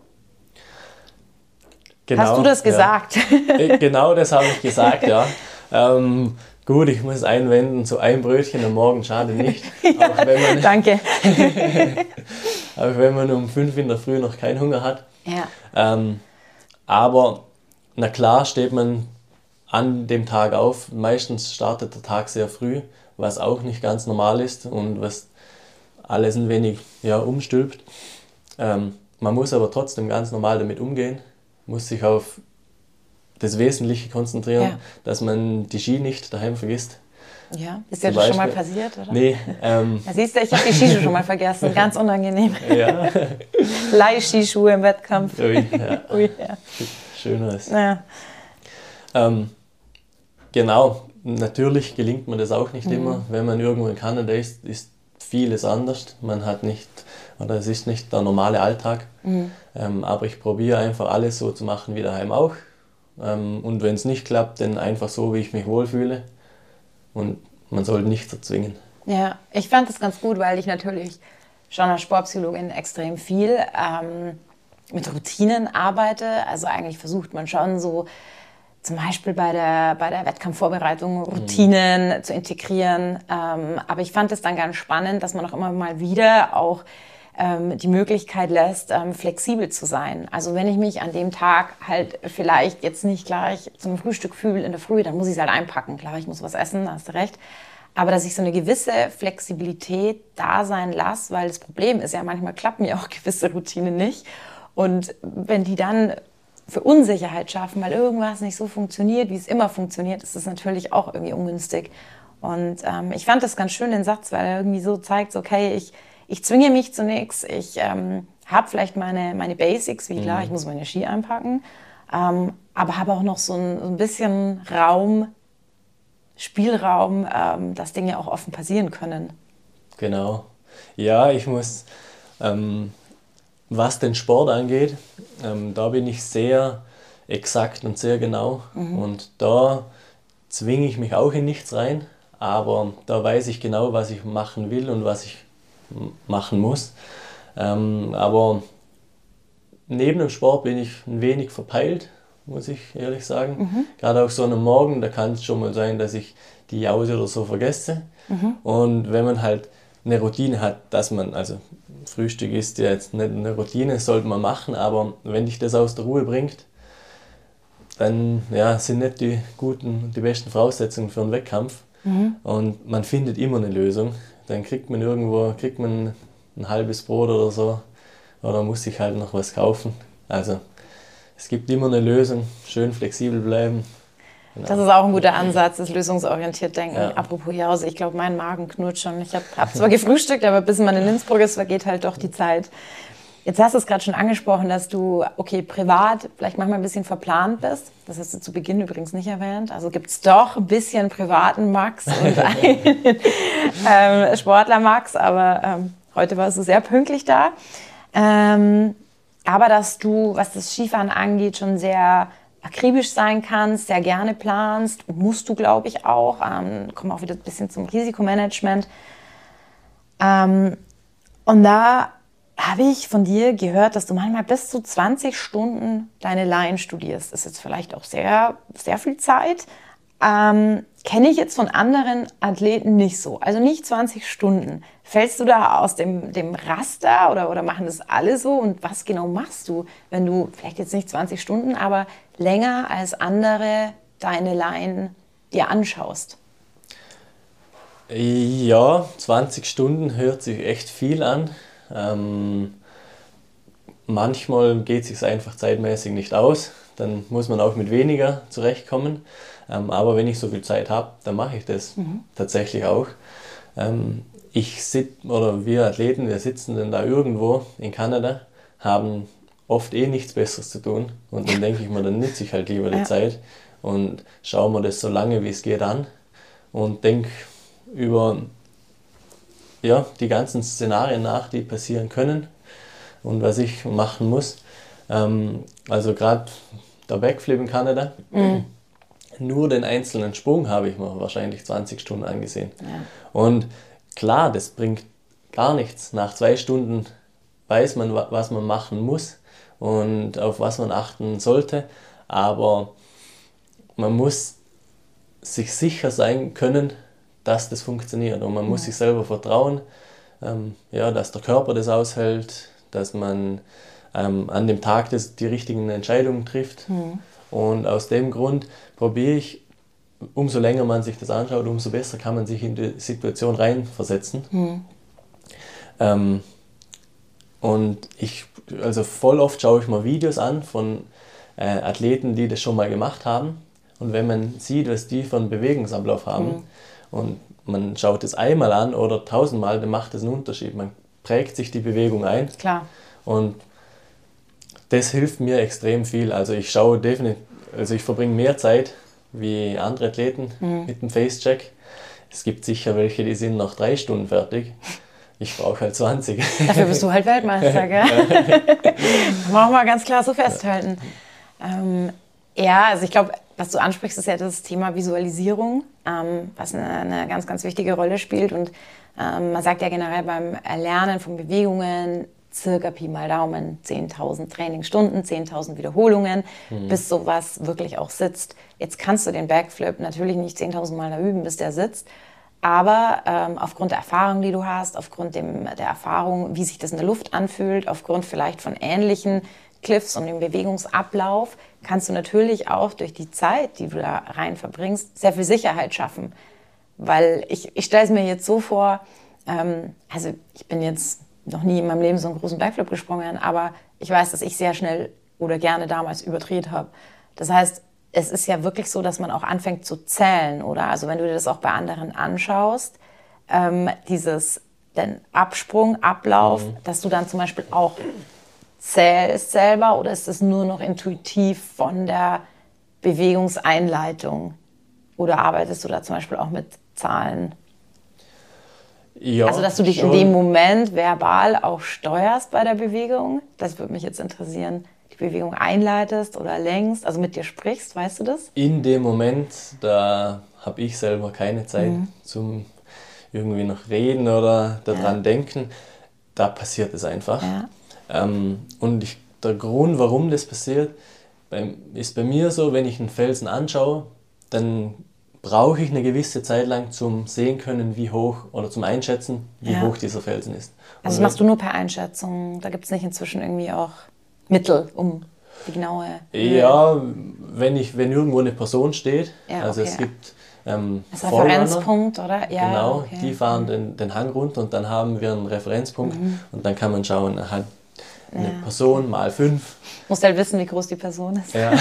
Genau, hast du das gesagt? Ja. Genau das habe ich gesagt, ja. Gut, ich muss einwenden, so ein Brötchen am Morgen schade nicht. Ja, auch wenn man, danke. Auch wenn man um 5 in der Früh noch keinen Hunger hat. Ja. Aber na klar steht man an dem Tag auf. Meistens startet der Tag sehr früh, was auch nicht ganz normal ist und was alles ein wenig umstülpt. Man muss aber trotzdem ganz normal damit umgehen, muss sich auf das Wesentliche konzentrieren, dass man die Ski nicht daheim vergisst. Ja, ist dir das schon mal passiert, oder? Nee. Ja, siehst du, ich habe die Skischuhe schon mal vergessen, ganz unangenehm. Ja. Leihskischuhe im Wettkampf. Ui, ja. Ui, ja. Schöneres. Ja. Genau, natürlich gelingt mir das auch nicht immer. Wenn man irgendwo in Kanada ist vieles anders. Man hat nicht, oder es ist nicht der normale Alltag. Aber ich probiere einfach alles so zu machen wie daheim auch. Und wenn es nicht klappt, dann einfach so, wie ich mich wohlfühle. Und man sollte nichts erzwingen. Ja, ich fand das ganz gut, weil ich natürlich schon als Sportpsychologin extrem viel mit Routinen arbeite. Also eigentlich versucht man schon so zum Beispiel bei der Wettkampfvorbereitung Routinen zu integrieren. Aber ich fand es dann ganz spannend, dass man auch immer mal wieder auch die Möglichkeit lässt, flexibel zu sein. Also wenn ich mich an dem Tag halt vielleicht jetzt nicht gleich zum Frühstück fühle in der Früh, dann muss ich es halt einpacken. Klar, ich muss was essen, da hast du recht. Aber dass ich so eine gewisse Flexibilität da sein lasse, weil das Problem ist ja, manchmal klappen ja auch gewisse Routinen nicht. Und wenn die dann für Unsicherheit schaffen, weil irgendwas nicht so funktioniert, wie es immer funktioniert, ist das natürlich auch irgendwie ungünstig. Und ich fand das ganz schön, den Satz, weil er irgendwie so zeigt, okay, ich zwinge mich zu nichts, ich habe vielleicht meine Basics, wie klar, ich muss meine Ski einpacken, aber habe auch noch so ein bisschen Spielraum, dass Dinge auch offen passieren können. Genau. Ja, ich muss, was den Sport angeht, da bin ich sehr exakt und sehr genau. Und da zwinge ich mich auch in nichts rein, aber da weiß ich genau, was ich machen will und was ich machen muss. Aber neben dem Sport bin ich ein wenig verpeilt, muss ich ehrlich sagen. Gerade auch so am Morgen, da kann es schon mal sein, dass ich die Jause oder so vergesse. Und wenn man halt eine Routine hat, dass man, also Frühstück ist ja jetzt nicht eine Routine, sollte man machen, aber wenn dich das aus der Ruhe bringt, dann sind nicht die besten Voraussetzungen für einen Wettkampf. Und man findet immer eine Lösung. Dann kriegt man ein halbes Brot oder so, oder muss sich halt noch was kaufen. Also es gibt immer eine Lösung, schön flexibel bleiben. Genau. Das ist auch ein guter Ansatz, das lösungsorientiert Denken. Ja. Apropos Jause, ich glaube, mein Magen knurrt schon. Ich hab zwar gefrühstückt, aber bis man in Innsbruck ist, vergeht halt doch die Zeit. Jetzt hast du es gerade schon angesprochen, dass du, privat vielleicht manchmal ein bisschen verplant bist. Das hast du zu Beginn übrigens nicht erwähnt. Also gibt es doch ein bisschen privaten Max und einen Sportler Max, aber heute warst du sehr pünktlich da. Aber dass du, was das Skifahren angeht, schon sehr akribisch sein kannst, sehr gerne planst, musst du, glaube ich, auch. Kommen auch wieder ein bisschen zum Risikomanagement. Und da habe ich von dir gehört, dass du manchmal bis zu 20 Stunden deine Laien studierst. Das ist jetzt vielleicht auch sehr, sehr viel Zeit. Kenne ich jetzt von anderen Athleten nicht so. Also nicht 20 Stunden. Fällst du da aus dem Raster oder machen das alle so? Und was genau machst du, wenn du vielleicht jetzt nicht 20 Stunden, aber länger als andere deine Laien dir anschaust? Ja, 20 Stunden hört sich echt viel an. Manchmal geht es sich einfach zeitmäßig nicht aus, dann muss man auch mit weniger zurechtkommen. Aber wenn ich so viel Zeit habe, dann mache ich das tatsächlich auch. Wir Athleten, wir sitzen dann da irgendwo in Kanada, haben oft nichts Besseres zu tun. Und dann denke ich mir, dann nütze ich halt lieber die Zeit und schaue mir das so lange wie es geht an und denke über ja, die ganzen Szenarien nach, die passieren können und was ich machen muss. Also gerade der Backflip in Kanada, nur den einzelnen Sprung habe ich mir wahrscheinlich 20 Stunden angesehen. Ja. Und klar, das bringt gar nichts. Nach 2 Stunden weiß man, was man machen muss und auf was man achten sollte, aber man muss sich sicher sein können, dass das funktioniert und man muss sich selber vertrauen, dass der Körper das aushält, dass man an dem Tag die richtigen Entscheidungen trifft. Und aus dem Grund probiere ich, umso länger man sich das anschaut, umso besser kann man sich in die Situation reinversetzen. Und also voll oft schaue ich mir Videos an von Athleten, die das schon mal gemacht haben. Und wenn man sieht, was die für einen Bewegungsablauf haben und man schaut es einmal an oder 1000-mal, dann macht das einen Unterschied. Man prägt sich die Bewegung ein. Klar. Und das hilft mir extrem viel. Also ich verbringe mehr Zeit wie andere Athleten mit dem Face-Check. Es gibt sicher welche, die sind nach 3 Stunden fertig. Ich brauche halt 20. Dafür bist du halt Weltmeister, gell? Kann man auch mal ganz klar so festhalten. Also ich glaube, was du ansprichst, ist ja das Thema Visualisierung, was eine ganz, ganz wichtige Rolle spielt. Und man sagt ja generell beim Erlernen von Bewegungen, circa Pi mal Daumen 10.000 Trainingsstunden, 10.000 Wiederholungen, bis sowas wirklich auch sitzt. Jetzt kannst du den Backflip natürlich nicht 10.000 Mal üben, bis der sitzt. Aber aufgrund der Erfahrung, die du hast, aufgrund der Erfahrung, wie sich das in der Luft anfühlt, aufgrund vielleicht von ähnlichen Cliffs und dem Bewegungsablauf, kannst du natürlich auch durch die Zeit, die du da rein verbringst, sehr viel Sicherheit schaffen. Weil ich stelle es mir jetzt so vor, also ich bin jetzt noch nie in meinem Leben so einen großen Backflip gesprungen, aber ich weiß, dass ich sehr schnell oder gerne damals überdreht habe. Das heißt, es ist ja wirklich so, dass man auch anfängt zu zählen, oder? Also wenn du dir das auch bei anderen anschaust, den Absprung, Ablauf, dass du dann zum Beispiel auch zählst selber, oder ist es nur noch intuitiv von der Bewegungseinleitung? Oder arbeitest du da zum Beispiel auch mit Zahlen? Ja, also dass du dich schon in dem Moment verbal auch steuerst bei der Bewegung? Das würde mich jetzt interessieren. Die Bewegung einleitest oder lenkst, also mit dir sprichst, weißt du das? In dem Moment, da habe ich selber keine Zeit zum irgendwie noch reden oder daran denken. Da passiert es einfach. Ja. Und der Grund, warum das passiert, ist bei mir so, wenn ich einen Felsen anschaue, dann brauche ich eine gewisse Zeit lang zum sehen können, wie hoch, oder zum Einschätzen, wie hoch dieser Felsen ist. Also das machst du nur per Einschätzung? Da gibt es nicht inzwischen irgendwie auch Mittel, um die genaue Höhe? Ja, wenn irgendwo eine Person steht, es gibt das Referenzpunkt, oder? Ja, genau, die fahren den Hang runter und dann haben wir einen Referenzpunkt und dann kann man schauen, eine Person mal 5. Musst halt wissen, wie groß die Person ist. Ja.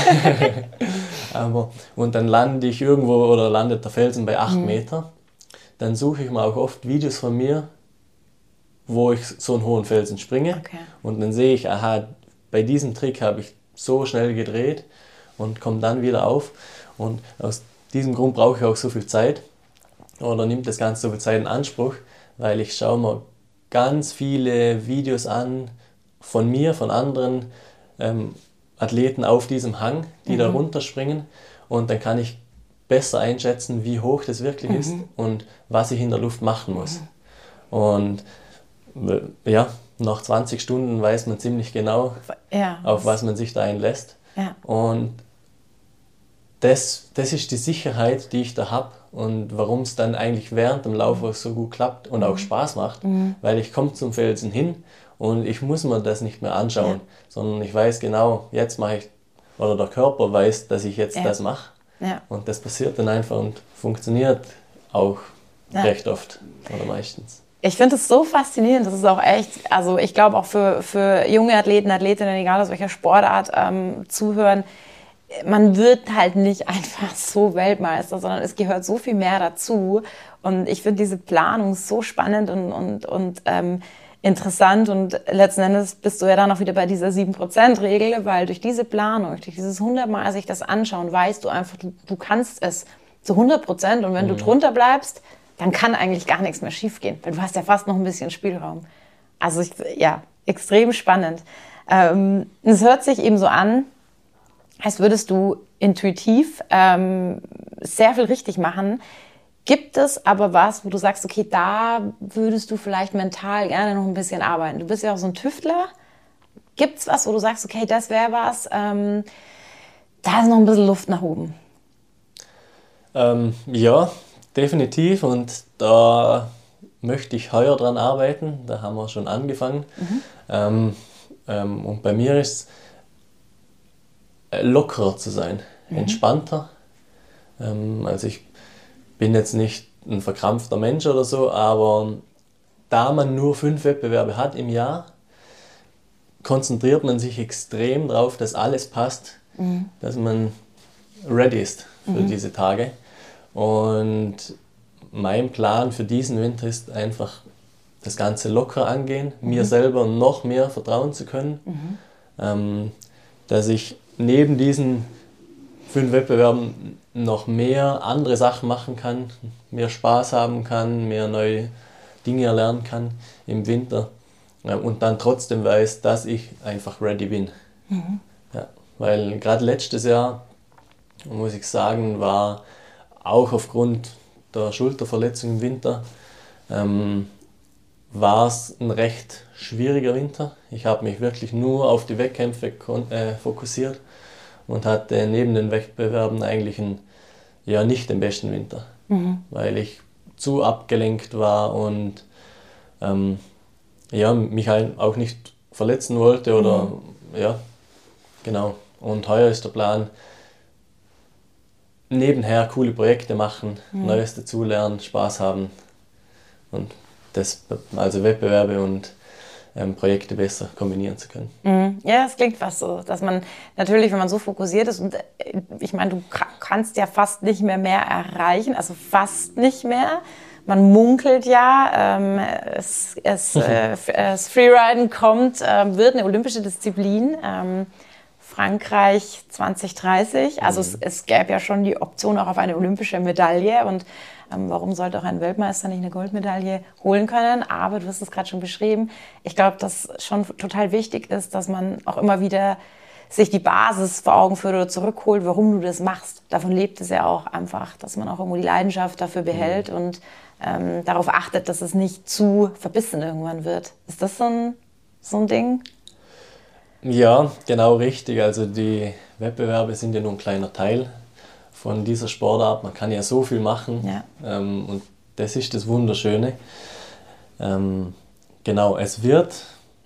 Und dann lande ich irgendwo oder landet der Felsen bei 8 Meter. Dann suche ich mir auch oft Videos von mir, wo ich so einen hohen Felsen springe. Okay. Und dann sehe ich, bei diesem Trick habe ich so schnell gedreht und komme dann wieder auf. Und aus diesem Grund brauche ich auch so viel Zeit oder nimmt das Ganze so viel Zeit in Anspruch, weil ich schaue mir ganz viele Videos an von mir, von anderen Athleten auf diesem Hang, die da runterspringen, und dann kann ich besser einschätzen, wie hoch das wirklich ist und was ich in der Luft machen muss. Und ja, nach 20 Stunden weiß man ziemlich genau, auf was man sich da einlässt. Ja. Und das ist die Sicherheit, die ich da habe und warum es dann eigentlich während dem Lauf auch so gut klappt und auch Spaß macht, weil ich komme zum Felsen hin und ich muss mir das nicht mehr anschauen, sondern ich weiß genau, jetzt mache ich, oder der Körper weiß, dass ich jetzt das mache. Ja. Und das passiert dann einfach und funktioniert auch recht oft oder meistens. Ich finde es so faszinierend, das ist auch echt, also ich glaube auch für junge Athleten, Athletinnen, egal aus welcher Sportart, zuhören, man wird halt nicht einfach so Weltmeister, sondern es gehört so viel mehr dazu. Und ich finde diese Planung so spannend und interessant. Und letzten Endes bist du ja dann auch wieder bei dieser 7%-Regel, weil durch diese Planung, durch dieses 100-mal sich das anschauen, weißt du einfach, du kannst es zu 100%. Und wenn du drunter bleibst, dann kann eigentlich gar nichts mehr schiefgehen, weil du hast ja fast noch ein bisschen Spielraum. Also extrem spannend. Es hört sich eben so an, als würdest du intuitiv sehr viel richtig machen. Gibt es aber was, wo du sagst, okay, da würdest du vielleicht mental gerne noch ein bisschen arbeiten? Du bist ja auch so ein Tüftler. Gibt es was, wo du sagst, okay, das wäre was, da ist noch ein bisschen Luft nach oben? Ja, definitiv. Und da möchte ich heuer dran arbeiten. Da haben wir schon angefangen. Und bei mir ist es lockerer zu sein, entspannter. Also ich bin jetzt nicht ein verkrampfter Mensch oder so, aber da man nur 5 Wettbewerbe hat im Jahr, konzentriert man sich extrem darauf, dass alles passt, dass man ready ist für diese Tage. Und mein Plan für diesen Winter ist einfach, das Ganze locker angehen, mir selber noch mehr vertrauen zu können, dass ich neben diesen 5 Wettbewerben noch mehr andere Sachen machen kann, mehr Spaß haben kann, mehr neue Dinge erlernen kann im Winter und dann trotzdem weiß, dass ich einfach ready bin. Ja, weil gerade letztes Jahr, muss ich sagen, war auch aufgrund der Schulterverletzung im Winter, war es ein recht schwieriger Winter. Ich habe mich wirklich nur auf die Wettkämpfe fokussiert und hatte neben den Wettbewerben eigentlich nicht den besten Winter, weil ich zu abgelenkt war und mich auch nicht verletzen wollte oder genau. Und heuer ist der Plan, nebenher coole Projekte machen, Neues dazulernen, Spaß haben und das, also Wettbewerbe und Projekte besser kombinieren zu können. Ja, das klingt fast so, dass man natürlich, wenn man so fokussiert ist und ich meine, du kannst ja fast nicht mehr erreichen, also fast nicht mehr. Man munkelt ja, das Freeriden kommt, wird eine olympische Disziplin, Frankreich 2030, also es gäbe ja schon die Option auch auf eine olympische Medaille und warum sollte auch ein Weltmeister nicht eine Goldmedaille holen können? Aber du hast es gerade schon beschrieben. Ich glaube, dass schon total wichtig ist, dass man auch immer wieder sich die Basis vor Augen führt oder zurückholt, warum du das machst. Davon lebt es ja auch einfach, dass man auch irgendwo die Leidenschaft dafür behält und darauf achtet, dass es nicht zu verbissen irgendwann wird. Ist das so ein Ding? Ja, genau richtig. Also die Wettbewerbe sind ja nur ein kleiner Teil von dieser Sportart. Man kann ja so viel machen und das ist das Wunderschöne. Genau, es wird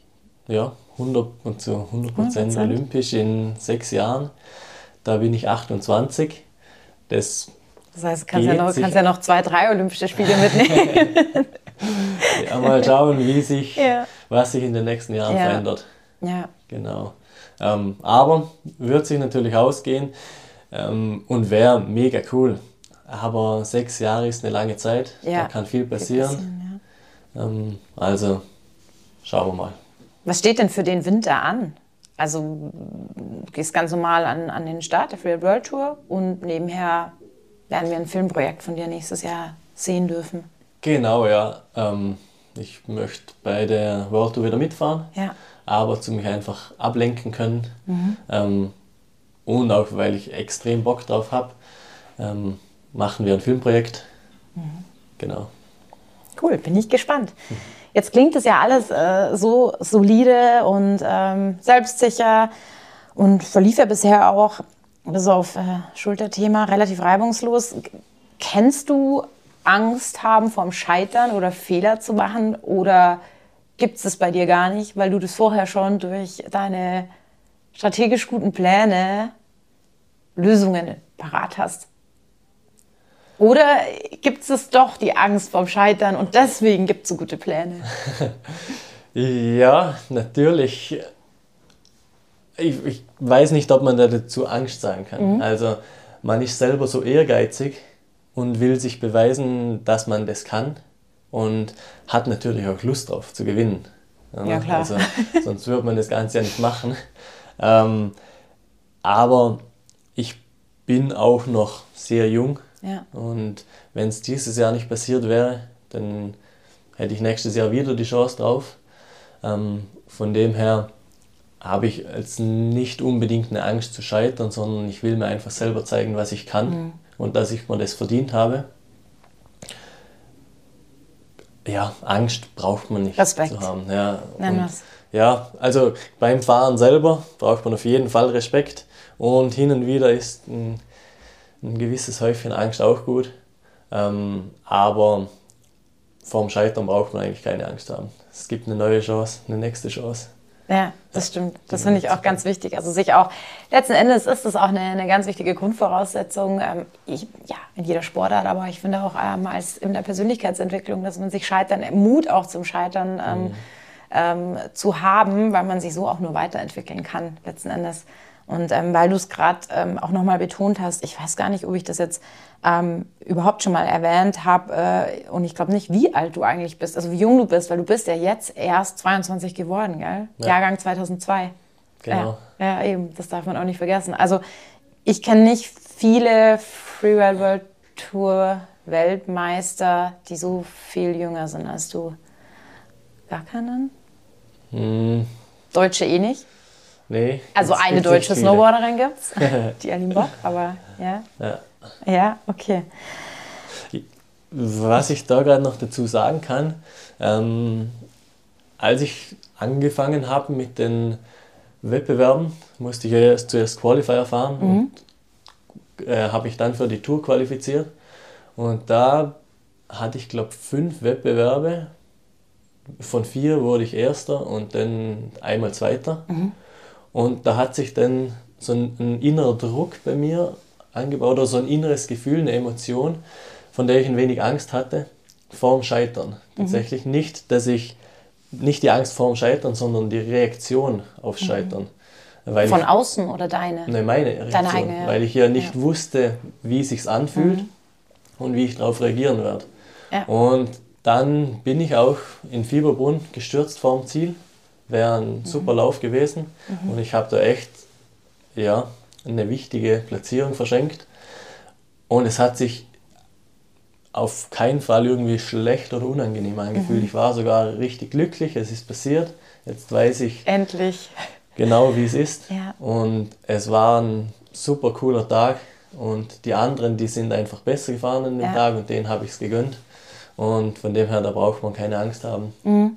100% olympisch in 6 Jahren. Da bin ich 28. Das heißt, du kannst ja noch 2, 3 Olympische Spiele mitnehmen. Ja, mal schauen, was sich in den nächsten Jahren verändert. Ja. Genau. Aber wird sich natürlich ausgehen und wäre mega cool. Aber 6 Jahre ist eine lange Zeit, da kann viel passieren. Also schauen wir mal. Was steht denn für den Winter an? Also du gehst ganz normal an den Start der Free World Tour und nebenher werden wir ein Filmprojekt von dir nächstes Jahr sehen dürfen. Genau, ja. Ich möchte bei der World Tour wieder mitfahren. Ja. Aber zu mich einfach ablenken können. Und auch, weil ich extrem Bock drauf habe, machen wir ein Filmprojekt. Genau. Cool, bin ich gespannt. Jetzt klingt es ja alles so solide und selbstsicher und verlief ja bisher auch, bis auf Schulterthema, relativ reibungslos. Kennst du Angst haben vorm Scheitern oder Fehler zu machen oder gibt es bei dir gar nicht, weil du das vorher schon durch deine strategisch guten Pläne Lösungen parat hast? Oder gibt es doch die Angst vorm Scheitern und deswegen gibt es so gute Pläne? Ja, natürlich. Ich weiß nicht, ob man da dazu Angst sagen kann. Also man ist selber so ehrgeizig und will sich beweisen, dass man das kann. Und hat natürlich auch Lust drauf zu gewinnen. Ja, klar. Also, sonst würde man das Ganze ja nicht machen. Aber ich bin auch noch sehr jung Ja. Und wenn es dieses Jahr nicht passiert wäre, dann hätte ich nächstes Jahr wieder die Chance drauf. Von dem her habe ich jetzt nicht unbedingt eine Angst zu scheitern, sondern ich will mir einfach selber zeigen, was ich kann und dass ich mir das verdient habe. Ja, Angst braucht man nicht Respekt. zu haben. Ja, Nenn wir's. ja, also beim Fahren selber braucht man auf jeden Fall Respekt und hin und wieder ist ein gewisses Häufchen Angst auch gut, aber vorm Scheitern braucht man eigentlich keine Angst haben. Es gibt eine neue Chance, eine nächste Chance. Ja, das stimmt. Das finde ich auch ganz wichtig. Also sich auch, letzten Endes ist es auch eine ganz wichtige Grundvoraussetzung, in jeder Sportart, aber ich finde auch als in der Persönlichkeitsentwicklung, dass man sich Scheitern, Mut auch zum Scheitern zu haben, weil man sich so auch nur weiterentwickeln kann, letzten Endes. Und weil du es gerade auch nochmal betont hast, ich weiß gar nicht, ob ich das jetzt überhaupt schon mal erwähnt habe und ich glaube nicht, wie alt du eigentlich bist, also wie jung du bist, weil du bist ja jetzt erst 22 geworden, gell? Ja. Jahrgang 2002. Genau. Ja, eben, das darf man auch nicht vergessen. Also ich kenne nicht viele Freeride World Tour Weltmeister, die so viel jünger sind als du. Gar keinen? Deutsche eh nicht? Nee. Also eine deutsche Snowboarderin gibt's, die Aline Bock, aber ja. Ja, okay. Was ich da gerade noch dazu sagen kann, als ich angefangen habe mit den Wettbewerben, musste ich ja zuerst Qualifier fahren und habe ich dann für die Tour qualifiziert. Und da hatte ich, glaube ich, 5 Wettbewerbe. Von 4 wurde ich Erster und dann einmal Zweiter. Und da hat sich dann so ein innerer Druck bei mir angebaut oder so ein inneres Gefühl, eine Emotion, von der ich ein wenig Angst hatte, vorm Scheitern. Tatsächlich nicht die Angst vorm Scheitern, sondern die Reaktion aufs Scheitern. Weil von außen oder deine? Nein, meine Reaktion. Deine eigene, ja. Weil ich ja nicht wusste, wie es sich anfühlt und wie ich darauf reagieren werde. Ja. Und dann bin ich auch in Fieberbrunn gestürzt vorm Ziel. Wäre ein super Lauf gewesen und ich habe da echt eine wichtige Platzierung verschenkt. Und es hat sich auf keinen Fall irgendwie schlecht oder unangenehm angefühlt. Ich war sogar richtig glücklich, es ist passiert. Jetzt weiß ich endlich genau, wie es ist. Ja. Und es war ein super cooler Tag. Und die anderen, die sind einfach besser gefahren an dem Tag und denen habe ich es gegönnt. Und von dem her, da braucht man keine Angst haben.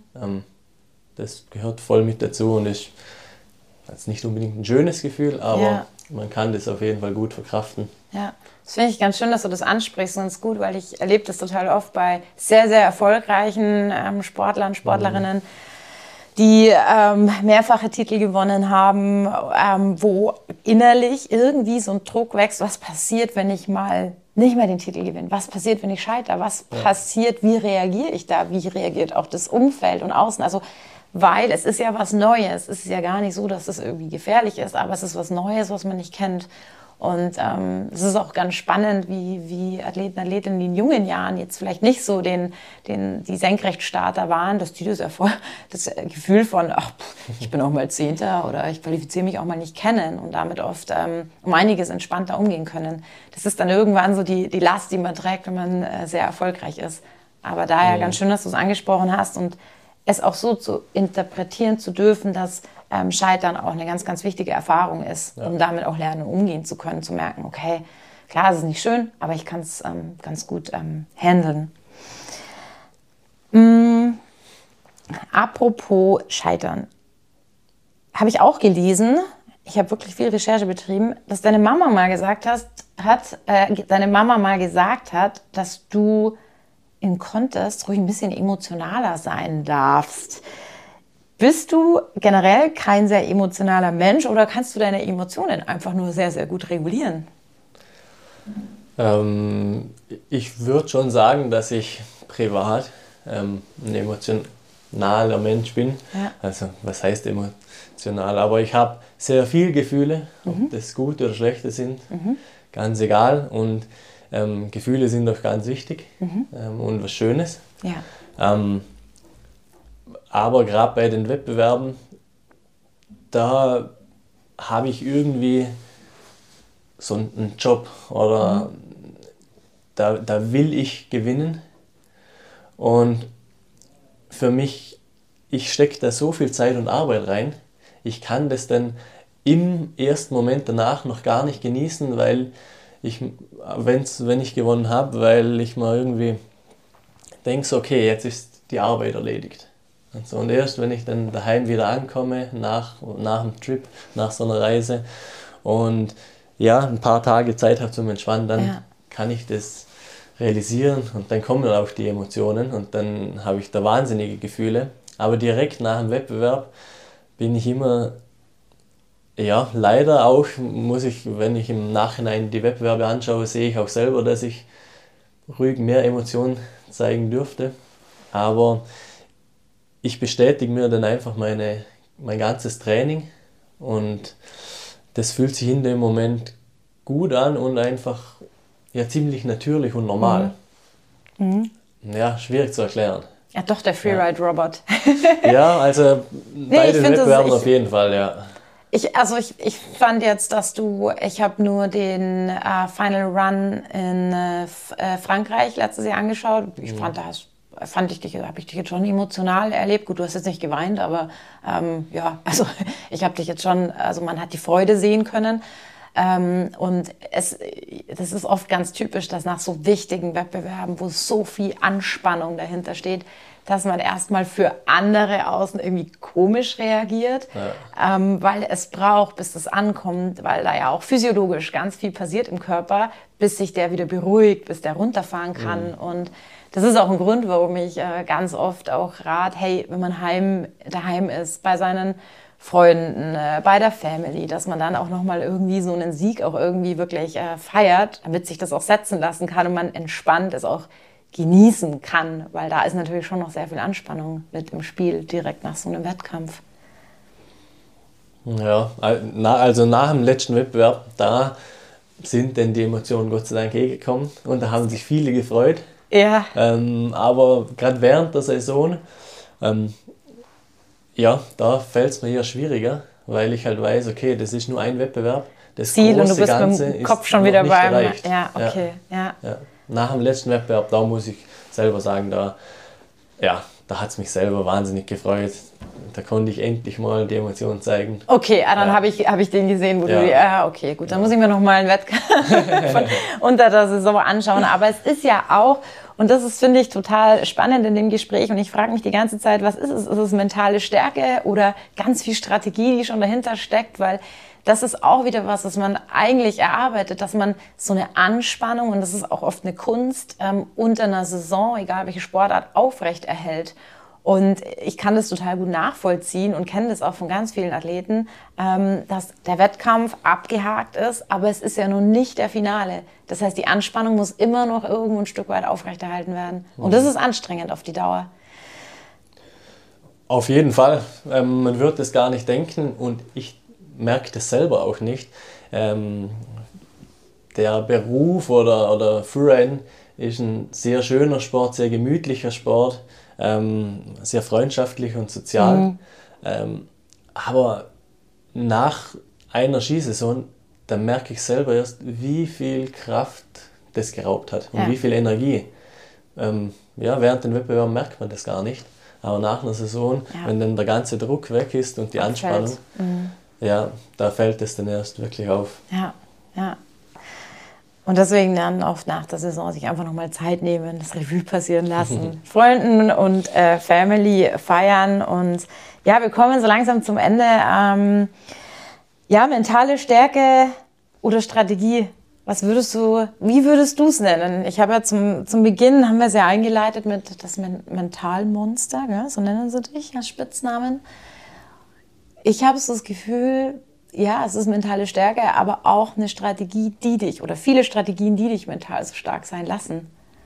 Das gehört voll mit dazu und ist jetzt nicht unbedingt ein schönes Gefühl, aber man kann das auf jeden Fall gut verkraften. Ja, das finde ich ganz schön, dass du das ansprichst und es ist gut, weil ich erlebe das total oft bei sehr, sehr erfolgreichen Sportlern, Sportlerinnen, die mehrfache Titel gewonnen haben, wo innerlich irgendwie so ein Druck wächst, was passiert, wenn ich mal nicht mehr den Titel gewinne? Was passiert, wenn ich scheitere? Was passiert? Wie reagiere ich da? Wie reagiert auch das Umfeld und Außen? Also, weil es ist ja was Neues. Es ist ja gar nicht so, dass es irgendwie gefährlich ist, aber es ist was Neues, was man nicht kennt. Und es ist auch ganz spannend, wie Athleten, Athletinnen in jungen Jahren jetzt vielleicht nicht so die Senkrechtstarter waren, dass die das Gefühl von, ich bin auch mal Zehnter oder ich qualifiziere mich auch mal nicht kennen und damit oft um einiges entspannter umgehen können. Das ist dann irgendwann so die Last, die man trägt, wenn man sehr erfolgreich ist. Aber daher ganz schön, dass du es angesprochen hast und es auch so zu interpretieren zu dürfen, dass Scheitern auch eine ganz, ganz wichtige Erfahrung ist, um damit auch lernen, umgehen zu können, zu merken, okay, klar, es ist nicht schön, aber ich kann es ganz gut handeln. Apropos Scheitern. Habe ich auch gelesen, ich habe wirklich viel Recherche betrieben, dass deine Mama mal gesagt hat, dass du im Contest ruhig ein bisschen emotionaler sein darfst. Bist du generell kein sehr emotionaler Mensch oder kannst du deine Emotionen einfach nur sehr, sehr gut regulieren? Ich würde schon sagen, dass ich privat ein emotionaler Mensch bin. Ja. Also was heißt emotional? Aber ich habe sehr viele Gefühle, ob das gute oder schlechte sind, ganz egal. Und Gefühle sind doch ganz wichtig und was Schönes. Ja. Aber gerade bei den Wettbewerben, da habe ich irgendwie so einen Job oder da will ich gewinnen. Und für mich, ich stecke da so viel Zeit und Arbeit rein, ich kann das dann im ersten Moment danach noch gar nicht genießen, weil wenn ich gewonnen habe, weil ich mal irgendwie denke, so, okay, jetzt ist die Arbeit erledigt. Und erst wenn ich dann daheim wieder ankomme, nach dem Trip, nach so einer Reise und ja, ein paar Tage Zeit habe zum Entspannen, dann kann ich das realisieren und dann kommen auch die Emotionen und dann habe ich da wahnsinnige Gefühle. Aber direkt nach dem Wettbewerb bin ich immer, ja, leider auch, wenn ich im Nachhinein die Wettbewerbe anschaue, sehe ich auch selber, dass ich ruhig mehr Emotionen zeigen dürfte. Aber ich bestätige mir dann einfach mein ganzes Training und das fühlt sich in dem Moment gut an und einfach ziemlich natürlich und normal. Ja, schwierig zu erklären. Ja, doch, der Freeride-Robot. Ja, also bei den Wettbewerben auf jeden Fall, ja. Ich fand jetzt, ich habe nur den Final Run in Frankreich letztes Jahr angeschaut. Ich fand, habe ich dich jetzt schon emotional erlebt. Gut, du hast jetzt nicht geweint, aber ich habe dich jetzt schon, also man hat die Freude sehen können. Und das ist oft ganz typisch, dass nach so wichtigen Wettbewerben, wo so viel Anspannung dahinter steht, dass man erstmal für andere außen irgendwie komisch reagiert, weil es braucht, bis das ankommt, weil da ja auch physiologisch ganz viel passiert im Körper, bis sich der wieder beruhigt, bis der runterfahren kann. Und das ist auch ein Grund, warum ich ganz oft auch rate, hey, wenn man daheim ist, bei seinen Freunden, bei der Family, dass man dann auch nochmal irgendwie so einen Sieg auch irgendwie wirklich feiert, damit sich das auch setzen lassen kann und man entspannt es auch genießen kann, weil da ist natürlich schon noch sehr viel Anspannung mit im Spiel, direkt nach so einem Wettkampf. Ja, also nach dem letzten Wettbewerb, da sind denn die Emotionen Gott sei Dank gekommen und da haben sich viele gefreut. Ja. Aber gerade während der Saison, da fällt es mir eher schwieriger, weil ich halt weiß, okay, das ist nur ein Wettbewerb. Das Ziel große und du bist Ganze mit dem Kopf schon wieder beim... erreicht. Ja, okay, ja. Nach dem letzten Wettbewerb, da muss ich selber sagen, da hat es mich selber wahnsinnig gefreut. Da konnte ich endlich mal die Emotionen zeigen. Okay, dann habe ich den gesehen, wo du okay, gut, dann muss ich mir noch mal einen Wettkampf unter der Saison anschauen. Aber es ist ja auch, und das ist, finde ich, total spannend in dem Gespräch, und ich frage mich die ganze Zeit, was ist es? Ist es mentale Stärke oder ganz viel Strategie, die schon dahinter steckt? Weil das ist auch wieder was man eigentlich erarbeitet, dass man so eine Anspannung, und das ist auch oft eine Kunst, unter einer Saison, egal welche Sportart, aufrecht erhält. Und ich kann das total gut nachvollziehen und kenne das auch von ganz vielen Athleten, dass der Wettkampf abgehakt ist, aber es ist ja nun nicht der Finale. Das heißt, die Anspannung muss immer noch irgendwo ein Stück weit aufrechterhalten werden. Und das ist anstrengend auf die Dauer. Auf jeden Fall. Man wird es gar nicht denken und ich merke das selber auch nicht. Der Beruf oder Freeriden ist ein sehr schöner Sport, sehr gemütlicher Sport, sehr freundschaftlich und sozial. Aber nach einer Skisaison, da merke ich selber erst, wie viel Kraft das geraubt hat und wie viel Energie. Während den Wettbewerben merkt man das gar nicht. Aber nach einer Saison, wenn dann der ganze Druck weg ist und die Anspannung, da fällt es dann erst wirklich auf. Ja. Und deswegen dann oft nach der Saison sich einfach nochmal Zeit nehmen, das Revue passieren lassen, Freunden und Family feiern. Und ja, wir kommen so langsam zum Ende. Mentale Stärke oder Strategie, wie würdest du es nennen? Ich habe ja zum Beginn, haben wir es ja eingeleitet mit das Mentalmonster, gell? So nennen sie dich als Spitznamen. Ich habe so das Gefühl, es ist mentale Stärke, aber auch eine Strategie, viele Strategien, die dich mental so stark sein lassen.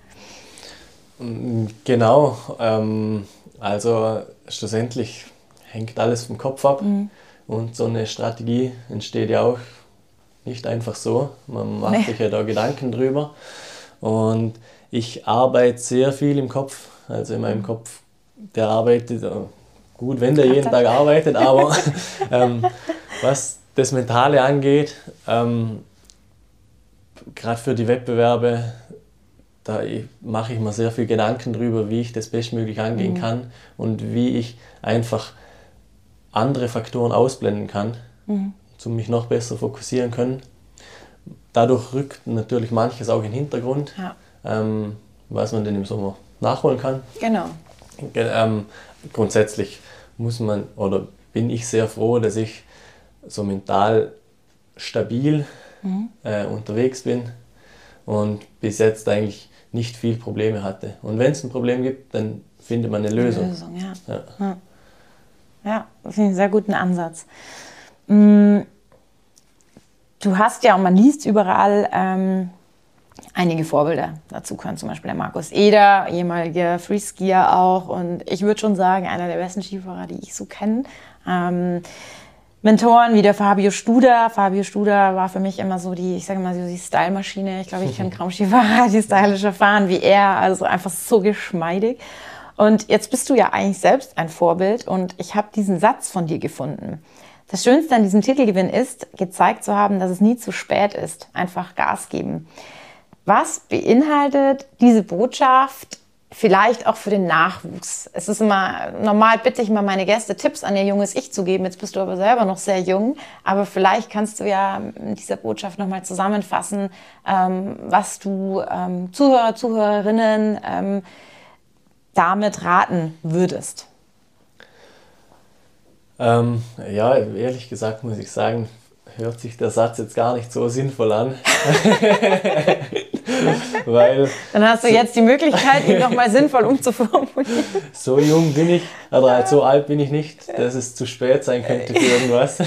Genau, also schlussendlich hängt alles vom Kopf ab und so eine Strategie entsteht ja auch nicht einfach so. Man macht sich ja da Gedanken drüber und ich arbeite sehr viel im Kopf, also in meinem Kopf, der arbeitet... Gut, wenn der jeden Tag arbeitet, aber was das Mentale angeht, gerade für die Wettbewerbe, da mache ich mir sehr viel Gedanken drüber, wie ich das bestmöglich angehen kann und wie ich einfach andere Faktoren ausblenden kann, um mich noch besser fokussieren können. Dadurch rückt natürlich manches auch in den Hintergrund, was man denn im Sommer nachholen kann. Genau. Grundsätzlich bin ich sehr froh, dass ich so mental stabil unterwegs bin und bis jetzt eigentlich nicht viel Probleme hatte. Und wenn es ein Problem gibt, dann findet man eine Lösung. Ja, das finde ich einen sehr guten Ansatz. Du hast ja, und man liest überall, einige Vorbilder. Dazu gehören zum Beispiel der Markus Eder, ehemaliger Freeskier auch. Und ich würde schon sagen, einer der besten Skifahrer, die ich so kenne. Mentoren wie der Fabio Studer. Fabio Studer war für mich immer so die Style-Maschine. Ich glaube, ich kann kaum Skifahrer, die stylischer fahren wie er. Also einfach so geschmeidig. Und jetzt bist du ja eigentlich selbst ein Vorbild. Und ich habe diesen Satz von dir gefunden. Das Schönste an diesem Titelgewinn ist, gezeigt zu haben, dass es nie zu spät ist. Einfach Gas geben. Was beinhaltet diese Botschaft vielleicht auch für den Nachwuchs? Es ist immer, normal bitte ich mal meine Gäste, Tipps an ihr junges Ich zu geben. Jetzt bist du aber selber noch sehr jung. Aber vielleicht kannst du ja in dieser Botschaft nochmal zusammenfassen, was du Zuhörer, Zuhörerinnen damit raten würdest. Ja, ehrlich gesagt muss ich sagen, hört sich der Satz jetzt gar nicht so sinnvoll an. Weil dann hast du jetzt die Möglichkeit, ihn nochmal sinnvoll umzuformulieren. So jung bin ich, oder so alt bin ich nicht, dass es zu spät sein könnte für irgendwas.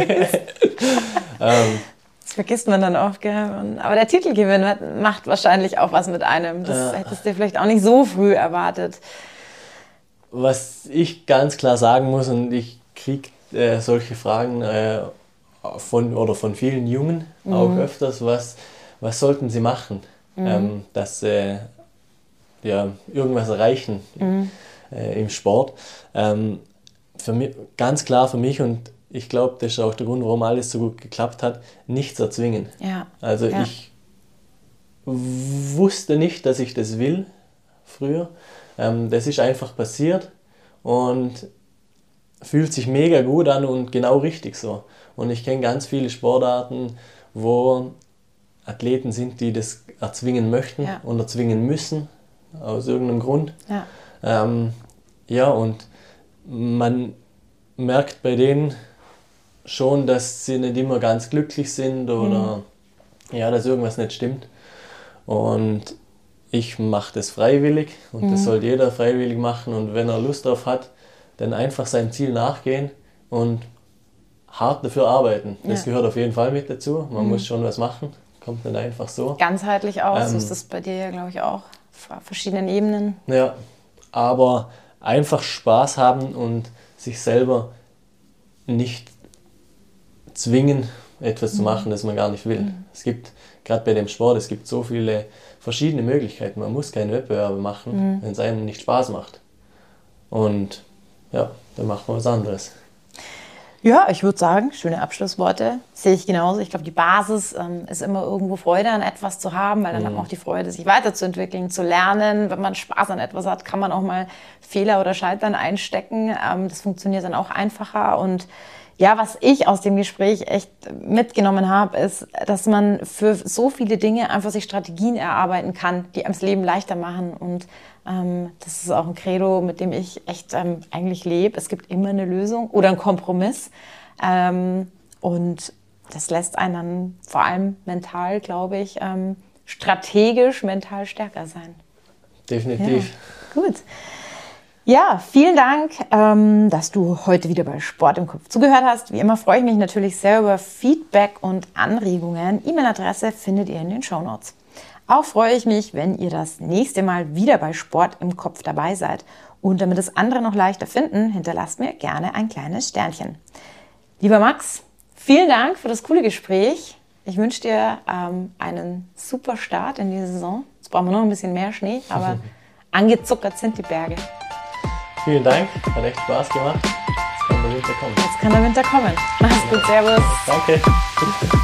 Das vergisst man dann oft, gell? Aber der Titelgewinn macht wahrscheinlich auch was mit einem. Das hättest du vielleicht auch nicht so früh erwartet. Was ich ganz klar sagen muss, und ich kriege solche Fragen von vielen Jungen auch öfters, was sollten sie machen, dass sie irgendwas erreichen im Sport. Für mich, ganz klar für mich, und ich glaube, das ist auch der Grund, warum alles so gut geklappt hat, nichts erzwingen. Ja. Also ich wusste nicht, dass ich das will früher. Das ist einfach passiert und fühlt sich mega gut an und genau richtig so. Und ich kenne ganz viele Sportarten, wo Athleten sind, die das erzwingen möchten und erzwingen müssen, aus irgendeinem Grund. Und man merkt bei denen schon, dass sie nicht immer ganz glücklich sind oder dass irgendwas nicht stimmt. Und ich mache das freiwillig und das soll jeder freiwillig machen. Und wenn er Lust drauf hat, dann einfach seinem Ziel nachgehen und hart dafür arbeiten. Das gehört auf jeden Fall mit dazu. Man muss schon was machen. Kommt nicht einfach so. Ganzheitlich auch. So ist das bei dir ja, glaube ich, auch. Auf verschiedenen Ebenen. Ja, aber einfach Spaß haben und sich selber nicht zwingen, etwas zu machen, das man gar nicht will. Es gibt, gerade bei dem Sport, es gibt so viele verschiedene Möglichkeiten. Man muss keine Wettbewerbe machen, wenn es einem nicht Spaß macht. Und dann macht man was anderes. Ja, ich würde sagen, schöne Abschlussworte. Sehe ich genauso. Ich glaube, die Basis ist immer irgendwo Freude an etwas zu haben, weil dann hat man auch die Freude, sich weiterzuentwickeln, zu lernen. Wenn man Spaß an etwas hat, kann man auch mal Fehler oder Scheitern einstecken. Das funktioniert dann auch einfacher. Und ja, was ich aus dem Gespräch echt mitgenommen habe, ist, dass man für so viele Dinge einfach sich Strategien erarbeiten kann, die einem das Leben leichter machen. Und das ist auch ein Credo, mit dem ich echt eigentlich lebe. Es gibt immer eine Lösung oder einen Kompromiss. Und das lässt einen dann vor allem mental, glaube ich, strategisch mental stärker sein. Definitiv. Ja, gut. Ja, vielen Dank, dass du heute wieder bei Sport im Kopf zugehört hast. Wie immer freue ich mich natürlich sehr über Feedback und Anregungen. E-Mail-Adresse findet ihr in den Shownotes. Auch freue ich mich, wenn ihr das nächste Mal wieder bei Sport im Kopf dabei seid. Und damit es andere noch leichter finden, hinterlasst mir gerne ein kleines Sternchen. Lieber Max, vielen Dank für das coole Gespräch. Ich wünsche dir einen super Start in die Saison. Jetzt brauchen wir noch ein bisschen mehr Schnee, aber angezuckert sind die Berge. Vielen Dank, hat echt Spaß gemacht. Jetzt kann der Winter kommen. Mach's gut, servus. Danke.